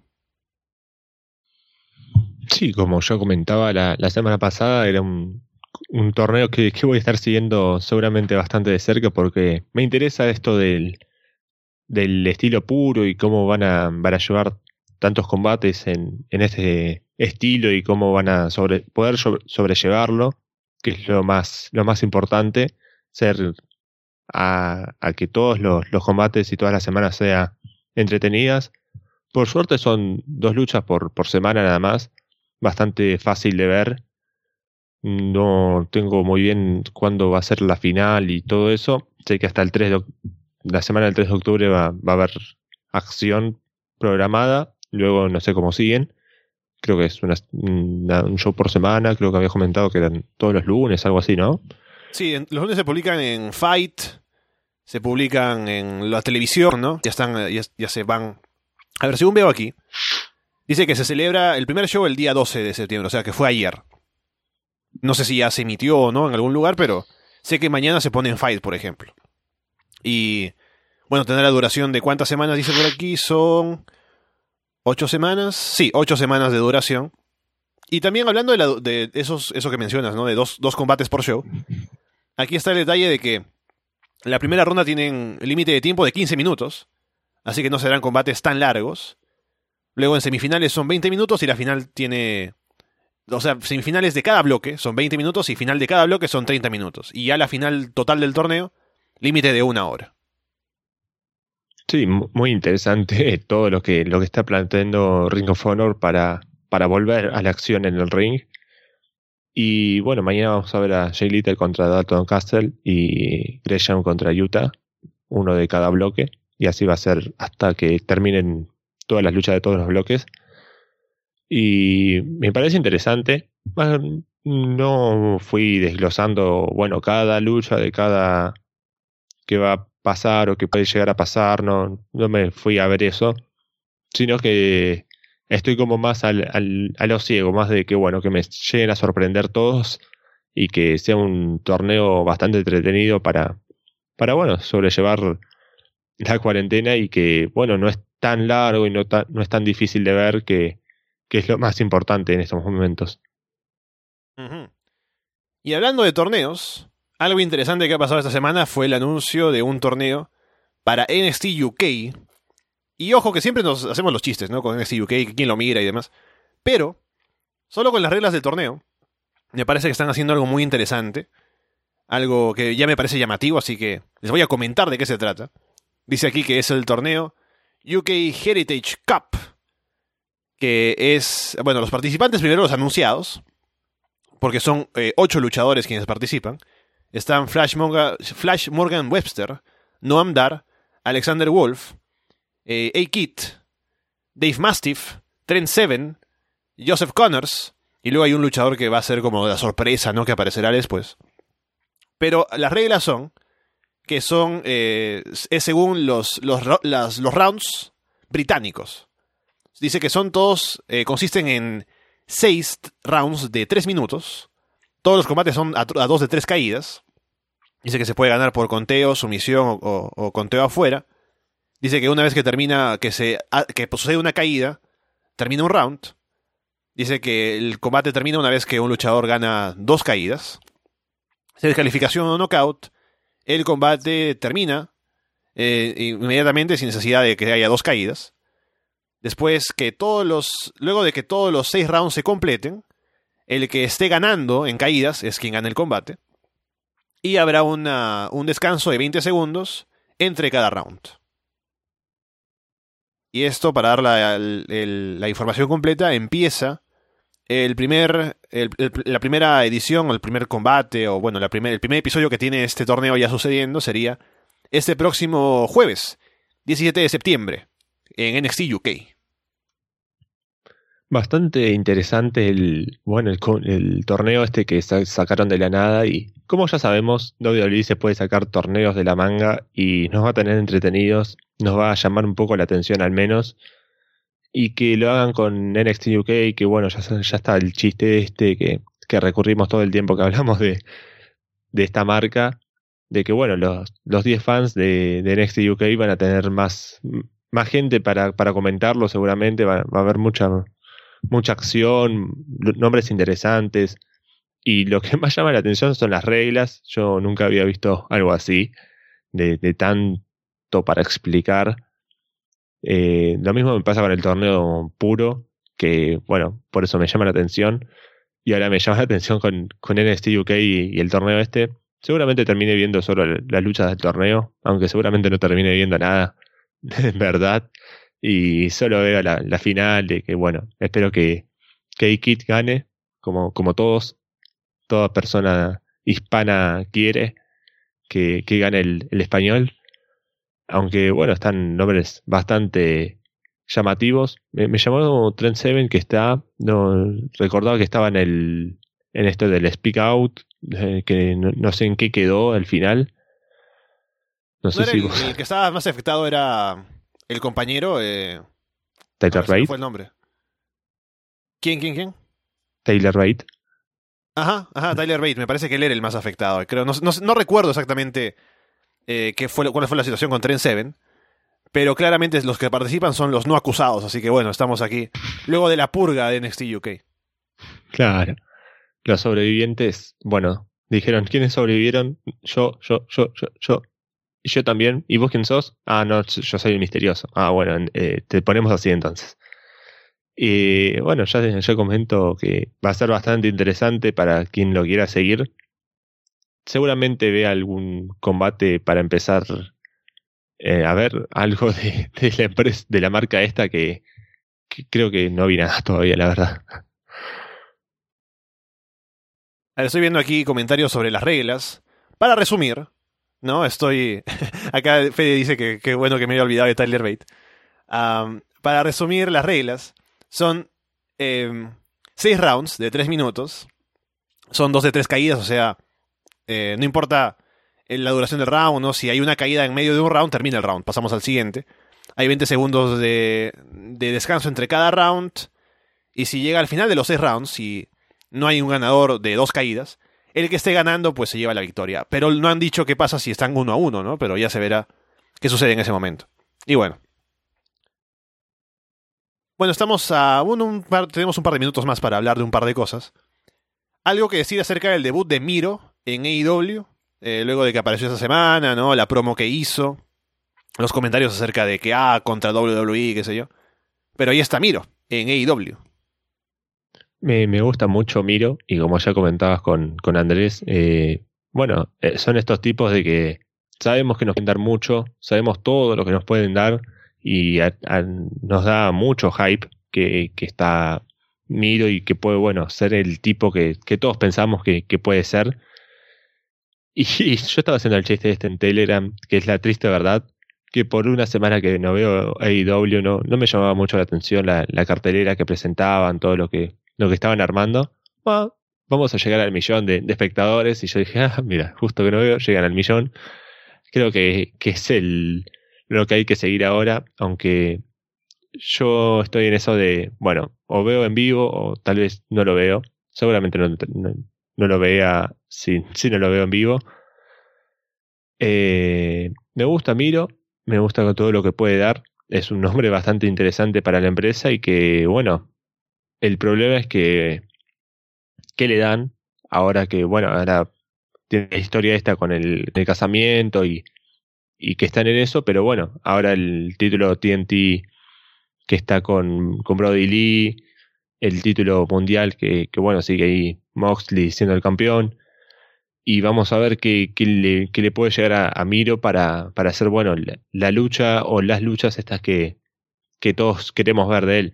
Sí, como yo comentaba la semana pasada, era un torneo que voy a estar siguiendo seguramente bastante de cerca porque me interesa esto del estilo puro y cómo van a llevar tantos combates en este estilo y cómo van a poder sobrellevarlo, que es lo más importante, ser a que todos los combates y todas las semanas sean entretenidas. Por suerte son 2 luchas por semana nada más, bastante fácil de ver. No tengo muy bien cuándo va a ser la final y todo eso. Sé que hasta la semana del 3 de octubre va a haber acción programada. Luego no sé cómo siguen. Creo que es un show por semana. Creo que había comentado que eran todos los lunes, algo así, ¿no? Sí, los lunes se publican en Fight, se publican en la televisión, ¿no? Ya se van. A ver, según veo aquí, dice que se celebra el primer show el día 12 de septiembre, o sea que fue ayer. No sé si ya se emitió o no en algún lugar, pero sé que mañana se pone en Fight, por ejemplo. Y, bueno, tendrá la duración de ¿cuántas semanas dice por aquí? Son 8 semanas. Sí, 8 semanas de duración. Y también hablando de eso que mencionas, ¿no? De dos combates por show. Aquí está el detalle de que la primera ronda tienen límite de tiempo de 15 minutos. Así que no serán combates tan largos. Luego en semifinales son 20 minutos y la final tiene... O sea, semifinales de cada bloque son 20 minutos y final de cada bloque son 30 minutos. Y ya la final total del torneo, límite de 1 hora. Sí, muy interesante todo lo que está planteando Ring of Honor para volver a la acción en el ring. Y bueno, mañana vamos a ver a Jay Lethal contra Dalton Castle y Gresham contra Yuta, uno de cada bloque. Y así va a ser hasta que terminen todas las luchas de todos los bloques. Y me parece interesante. No fui desglosando, bueno, cada lucha de cada que va a pasar o que puede llegar a pasar. No me fui a ver eso. Sino que estoy como más a lo ciego, más de que, bueno, que me lleguen a sorprender todos y que sea un torneo bastante entretenido para bueno, sobrellevar la cuarentena y que, bueno, no es tan largo y no es tan difícil de ver que es lo más importante en estos momentos. Uh-huh. Y hablando de torneos, algo interesante que ha pasado esta semana fue el anuncio de un torneo para NXT UK. Y ojo que siempre nos hacemos los chistes, ¿no? Con NXT UK, quién lo mira y demás. Pero, solo con las reglas del torneo, me parece que están haciendo algo muy interesante. Algo que ya me parece llamativo, así que les voy a comentar de qué se trata. Dice aquí que es el torneo UK Heritage Cup, que es, bueno, los participantes primero los anunciados, porque son 8 luchadores quienes participan. Están Flash Morgan Webster, Noam Dar, Alexander Wolf, A-Kid, Dave Mastiff, Trent Seven, Joseph Connors, y luego hay un luchador que va a ser como la sorpresa, ¿no? Que aparecerá después. Pero las reglas son que es según los rounds británicos. Dice que son todos, consisten en 6 rounds de 3 minutos. Todos los combates son a 2 de 3 caídas. Dice que se puede ganar por conteo, sumisión o conteo afuera. Dice que una vez que termina, que sucede una caída, termina un round. Dice que el combate termina una vez que un luchador gana 2 caídas. Si es descalificación o knockout, el combate termina inmediatamente sin necesidad de que haya 2 caídas. Después luego de que todos los 6 rounds se completen, el que esté ganando en caídas es quien gana el combate. Y habrá un descanso de 20 segundos entre cada round. Y esto, para dar la información completa, empieza la primera edición, o el primer combate, o bueno, el primer episodio que tiene este torneo ya sucediendo sería este próximo jueves, 17 de septiembre, en NXT UK. Bastante interesante el torneo este que sacaron de la nada, y como ya sabemos, WWE se puede sacar torneos de la manga y nos va a tener entretenidos, nos va a llamar un poco la atención al menos, y que lo hagan con NXT UK, que bueno, ya está el chiste este que recurrimos todo el tiempo que hablamos de esta marca, de que bueno, los 10 fans de NXT UK van a tener más gente para comentarlo seguramente, va a haber mucha acción, nombres interesantes, y lo que más llama la atención son las reglas. Yo nunca había visto algo así, de tanto para explicar. Lo mismo me pasa con el torneo puro, que bueno, por eso me llama la atención, y ahora me llama la atención con NXT UK y el torneo este. Seguramente termine viendo solo las luchas del torneo, aunque seguramente no termine viendo nada, en verdad. Y solo veo la final, de que bueno, espero que A-Kid gane, como toda persona hispana quiere que gane el español. Aunque bueno, están nombres bastante llamativos. Me llamó Trent Seven, que no recordaba que estaba en esto del Speak Out, que no sé en qué quedó al final. No sé ¿No era si el que estaba más afectado era el compañero? Tyler Se me Bate. fue el nombre. ¿Quién? Taylor Bate. Ajá, Tyler Bate. Me parece que él era el más afectado. Creo, no recuerdo exactamente cuál fue la situación con Trent Seven, pero claramente los que participan son los no acusados, así que bueno, estamos aquí luego de la purga de NXT UK. Claro. Los sobrevivientes, bueno, dijeron, ¿quiénes sobrevivieron? Yo. Y yo también. ¿Y vos quién sos? Ah, no, yo soy el misterioso. Ah, bueno, te ponemos así entonces. Y bueno, ya comento que va a ser bastante interesante para quien lo quiera seguir. Seguramente vea algún combate para empezar a ver algo de la empresa, de la marca esta, que creo que no vi nada todavía, la verdad. Estoy viendo aquí comentarios sobre las reglas. Para resumir, ¿no? Acá Fede dice que bueno que me había olvidado de Tyler Bate. Para resumir, las reglas son 6 rounds de 3 minutos. Son 2 de 3 caídas, o sea, no importa la duración del round, ¿no? Si hay una caída en medio de un round, termina el round, pasamos al siguiente. Hay 20 segundos de descanso entre cada round. Y si llega al final de los 6 rounds, si no hay un ganador de 2 caídas, el que esté ganando pues se lleva la victoria. Pero no han dicho qué pasa si están 1-1, ¿no? Pero ya se verá qué sucede en ese momento. Y bueno. Bueno, estamos tenemos un par de minutos más para hablar de un par de cosas. Algo que decir acerca del debut de Miro en AEW, luego de que apareció esa semana, ¿no? La promo que hizo, los comentarios acerca de que, contra WWE, qué sé yo. Pero ahí está Miro, en AEW. Me gusta mucho Miro, y como ya comentabas con Andrés, bueno, son estos tipos de que sabemos que nos pueden dar mucho, sabemos todo lo que nos pueden dar, y nos da mucho hype que está Miro, y que puede, bueno, ser el tipo que todos pensamos que puede ser. Y yo estaba haciendo el chiste este en Telegram, que es la triste verdad, que por una semana que no veo AEW no me llamaba mucho la atención la cartelera que presentaban, todo lo que estaban armando. Bueno, vamos a llegar al 1.000.000 de espectadores, y yo dije, mira, justo que no veo, llegan al 1.000.000. Creo que es lo que hay que seguir ahora, aunque yo estoy en eso de, bueno, o veo en vivo o tal vez no lo veo. Seguramente no lo vea si no lo veo en vivo. Me gusta Miro, me gusta con todo lo que puede dar. Es un nombre bastante interesante para la empresa, y que, bueno, el problema es que ¿qué le dan ahora que, bueno, ahora tiene la historia esta con el casamiento, y que están en eso, pero bueno, ahora el título TNT que está con Brody Lee, el título mundial que bueno, sigue ahí Moxley siendo el campeón, y vamos a ver qué le puede llegar a Miro para hacer, bueno, la lucha o las luchas estas que todos queremos ver de él.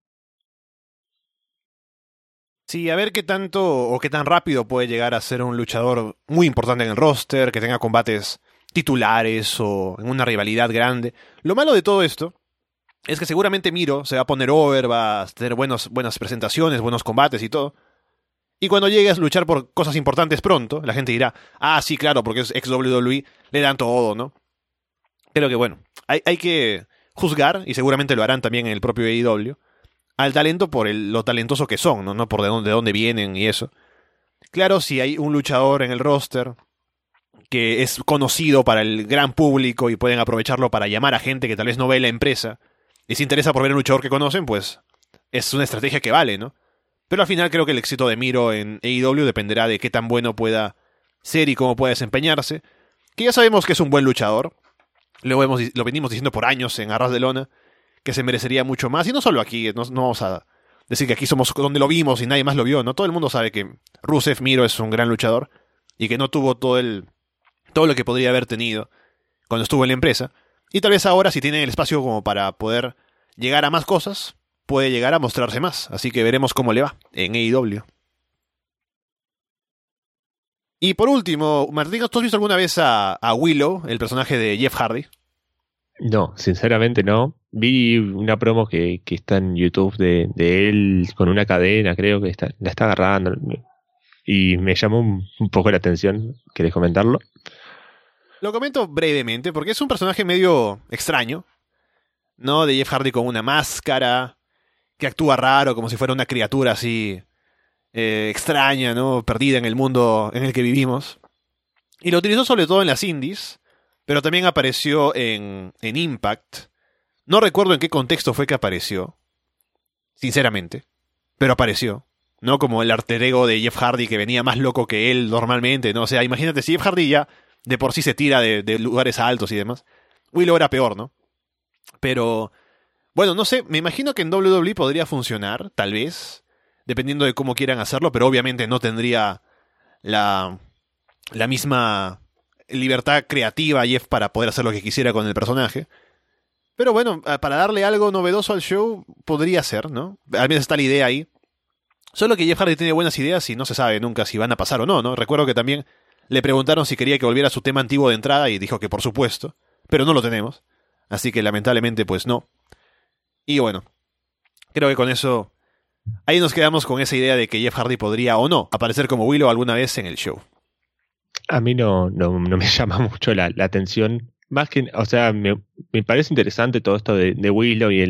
Sí, a ver qué tanto o qué tan rápido puede llegar a ser un luchador muy importante en el roster, que tenga combates titulares o en una rivalidad grande. Lo malo de todo esto es que seguramente Miro se va a poner over, va a tener buenas presentaciones, buenos combates y todo. Y cuando llegues a luchar por cosas importantes pronto, la gente dirá, ah, sí, claro, porque es ex WWE, le dan todo, ¿no? Creo que bueno, hay que juzgar, y seguramente lo harán también en el propio AEW, al talento por lo talentoso que son, ¿no? No por de dónde vienen y eso. Claro, si hay un luchador en el roster que es conocido para el gran público y pueden aprovecharlo para llamar a gente que tal vez no ve la empresa y se interesa por ver un luchador que conocen, pues es una estrategia que vale, ¿no? Pero al final creo que el éxito de Miro en AEW dependerá de qué tan bueno pueda ser y cómo pueda desempeñarse, que ya sabemos que es un buen luchador, lo venimos diciendo por años en Arras de Lona, que se merecería mucho más, y no solo aquí, no vamos a decir que aquí somos donde lo vimos y nadie más lo vio, ¿no? Todo el mundo sabe que Rusev Miro es un gran luchador y que no tuvo todo lo que podría haber tenido cuando estuvo en la empresa, y tal vez ahora, si tiene el espacio como para poder llegar a más cosas, puede llegar a mostrarse más, así que veremos cómo le va en AEW. Y por último, Martín, ¿tú has visto alguna vez a Willow, el personaje de Jeff Hardy? No, sinceramente no. Vi una promo que está en YouTube de él con una cadena, creo que la está agarrando, y me llamó un poco la atención. ¿Querés comentarlo? Lo comento brevemente, porque es un personaje medio extraño, ¿no? De Jeff Hardy con una máscara, que actúa raro, como si fuera una criatura así extraña, ¿no? Perdida en el mundo en el que vivimos. Y lo utilizó sobre todo en las indies, pero también apareció en Impact. No recuerdo en qué contexto fue que apareció, sinceramente, pero apareció. ¿No? Como el alter ego de Jeff Hardy, que venía más loco que él normalmente, ¿no? O sea, imagínate, si Jeff Hardy ya de por sí se tira de lugares altos y demás, Willow era peor, ¿no? Pero, bueno, no sé, me imagino que en WWE podría funcionar, tal vez, dependiendo de cómo quieran hacerlo, pero obviamente no tendría la misma libertad creativa Jeff para poder hacer lo que quisiera con el personaje. Pero bueno, para darle algo novedoso al show, podría ser, ¿no? Al menos está la idea ahí. Solo que Jeff Hardy tiene buenas ideas y no se sabe nunca si van a pasar o no, ¿no? Recuerdo que también le preguntaron si quería que volviera a su tema antiguo de entrada y dijo que por supuesto, pero no lo tenemos. Así que lamentablemente pues no. Y bueno, creo que con eso ahí nos quedamos con esa idea de que Jeff Hardy podría o no aparecer como Willow alguna vez en el show. A mí no me llama mucho la atención. Más que, o sea, me parece interesante todo esto de Willow y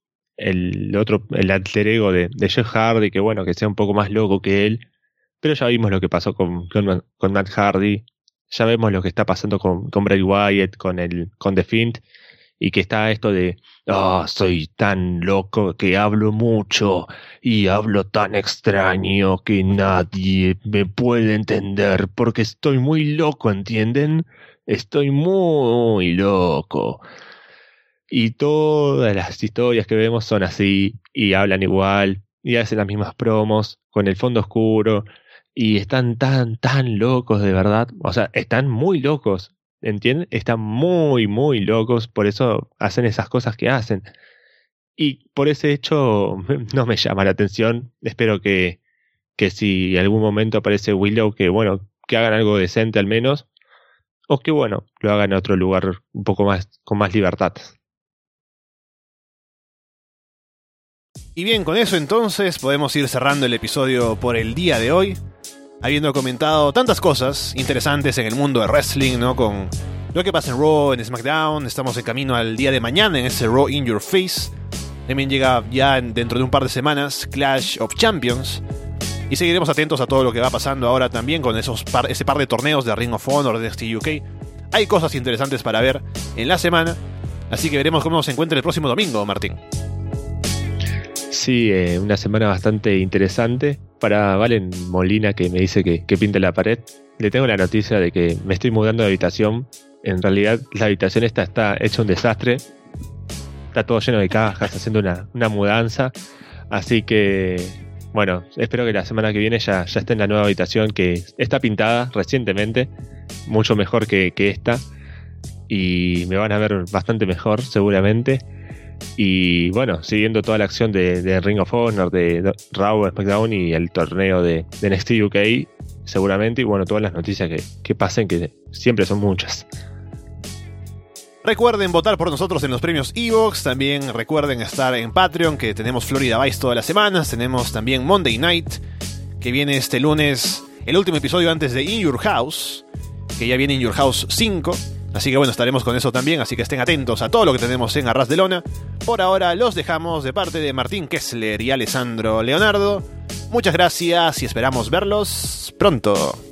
el alter ego de Jeff Hardy, que bueno, que sea un poco más loco que él. Pero ya vimos lo que pasó con Matt Hardy. Ya vemos lo que está pasando con Bray Wyatt, con The Fiend. Y que está esto de, soy tan loco que hablo mucho y hablo tan extraño que nadie me puede entender porque estoy muy loco, ¿entienden? Estoy muy loco. Y todas las historias que vemos son así y hablan igual y hacen las mismas promos con el fondo oscuro y están tan locos de verdad. O sea, están muy locos. ¿Entienden? Están muy, muy locos, por eso hacen esas cosas que hacen. Y por ese hecho no me llama la atención. Espero que si en algún momento aparece Willow, que bueno, que hagan algo decente al menos, o que bueno, lo hagan en otro lugar un poco más, con más libertad. Y bien, con eso entonces podemos ir cerrando el episodio por el día de hoy, habiendo comentado tantas cosas interesantes en el mundo de wrestling, ¿no? Con lo que pasa en Raw, en SmackDown. Estamos en camino al día de mañana en ese Raw In Your Face. También llega ya dentro de un par de semanas Clash of Champions. Y seguiremos atentos a todo lo que va pasando ahora también con ese par de torneos de Ring of Honor, de NXT UK. Hay cosas interesantes para ver en la semana. Así que veremos cómo se encuentra el próximo domingo, Martín. Sí, una semana bastante interesante. Para Valen Molina, que me dice que pinte la pared, le tengo la noticia de que me estoy mudando de habitación. En realidad la habitación está hecha un desastre. Está todo lleno de cajas, haciendo una mudanza. Así que, bueno, espero que la semana que viene ya esté en la nueva habitación, que está pintada recientemente, mucho mejor que esta. Y me van a ver bastante mejor seguramente. Y bueno, siguiendo toda la acción de Ring of Honor, de Raw, SmackDown y el torneo de NXT UK seguramente, y bueno, todas las noticias que pasen, que siempre son muchas. Recuerden votar por nosotros en los premios Evox. También recuerden estar en Patreon, que tenemos Florida Vice todas las semanas. Tenemos también Monday Night, que viene este lunes, el último episodio antes de In Your House, que ya viene In Your House 5. Así que bueno, estaremos con eso también, así que estén atentos a todo lo que tenemos en Arras de Lona. Por ahora los dejamos de parte de Martín Kessler y Alessandro Leonardo. Muchas gracias y esperamos verlos pronto.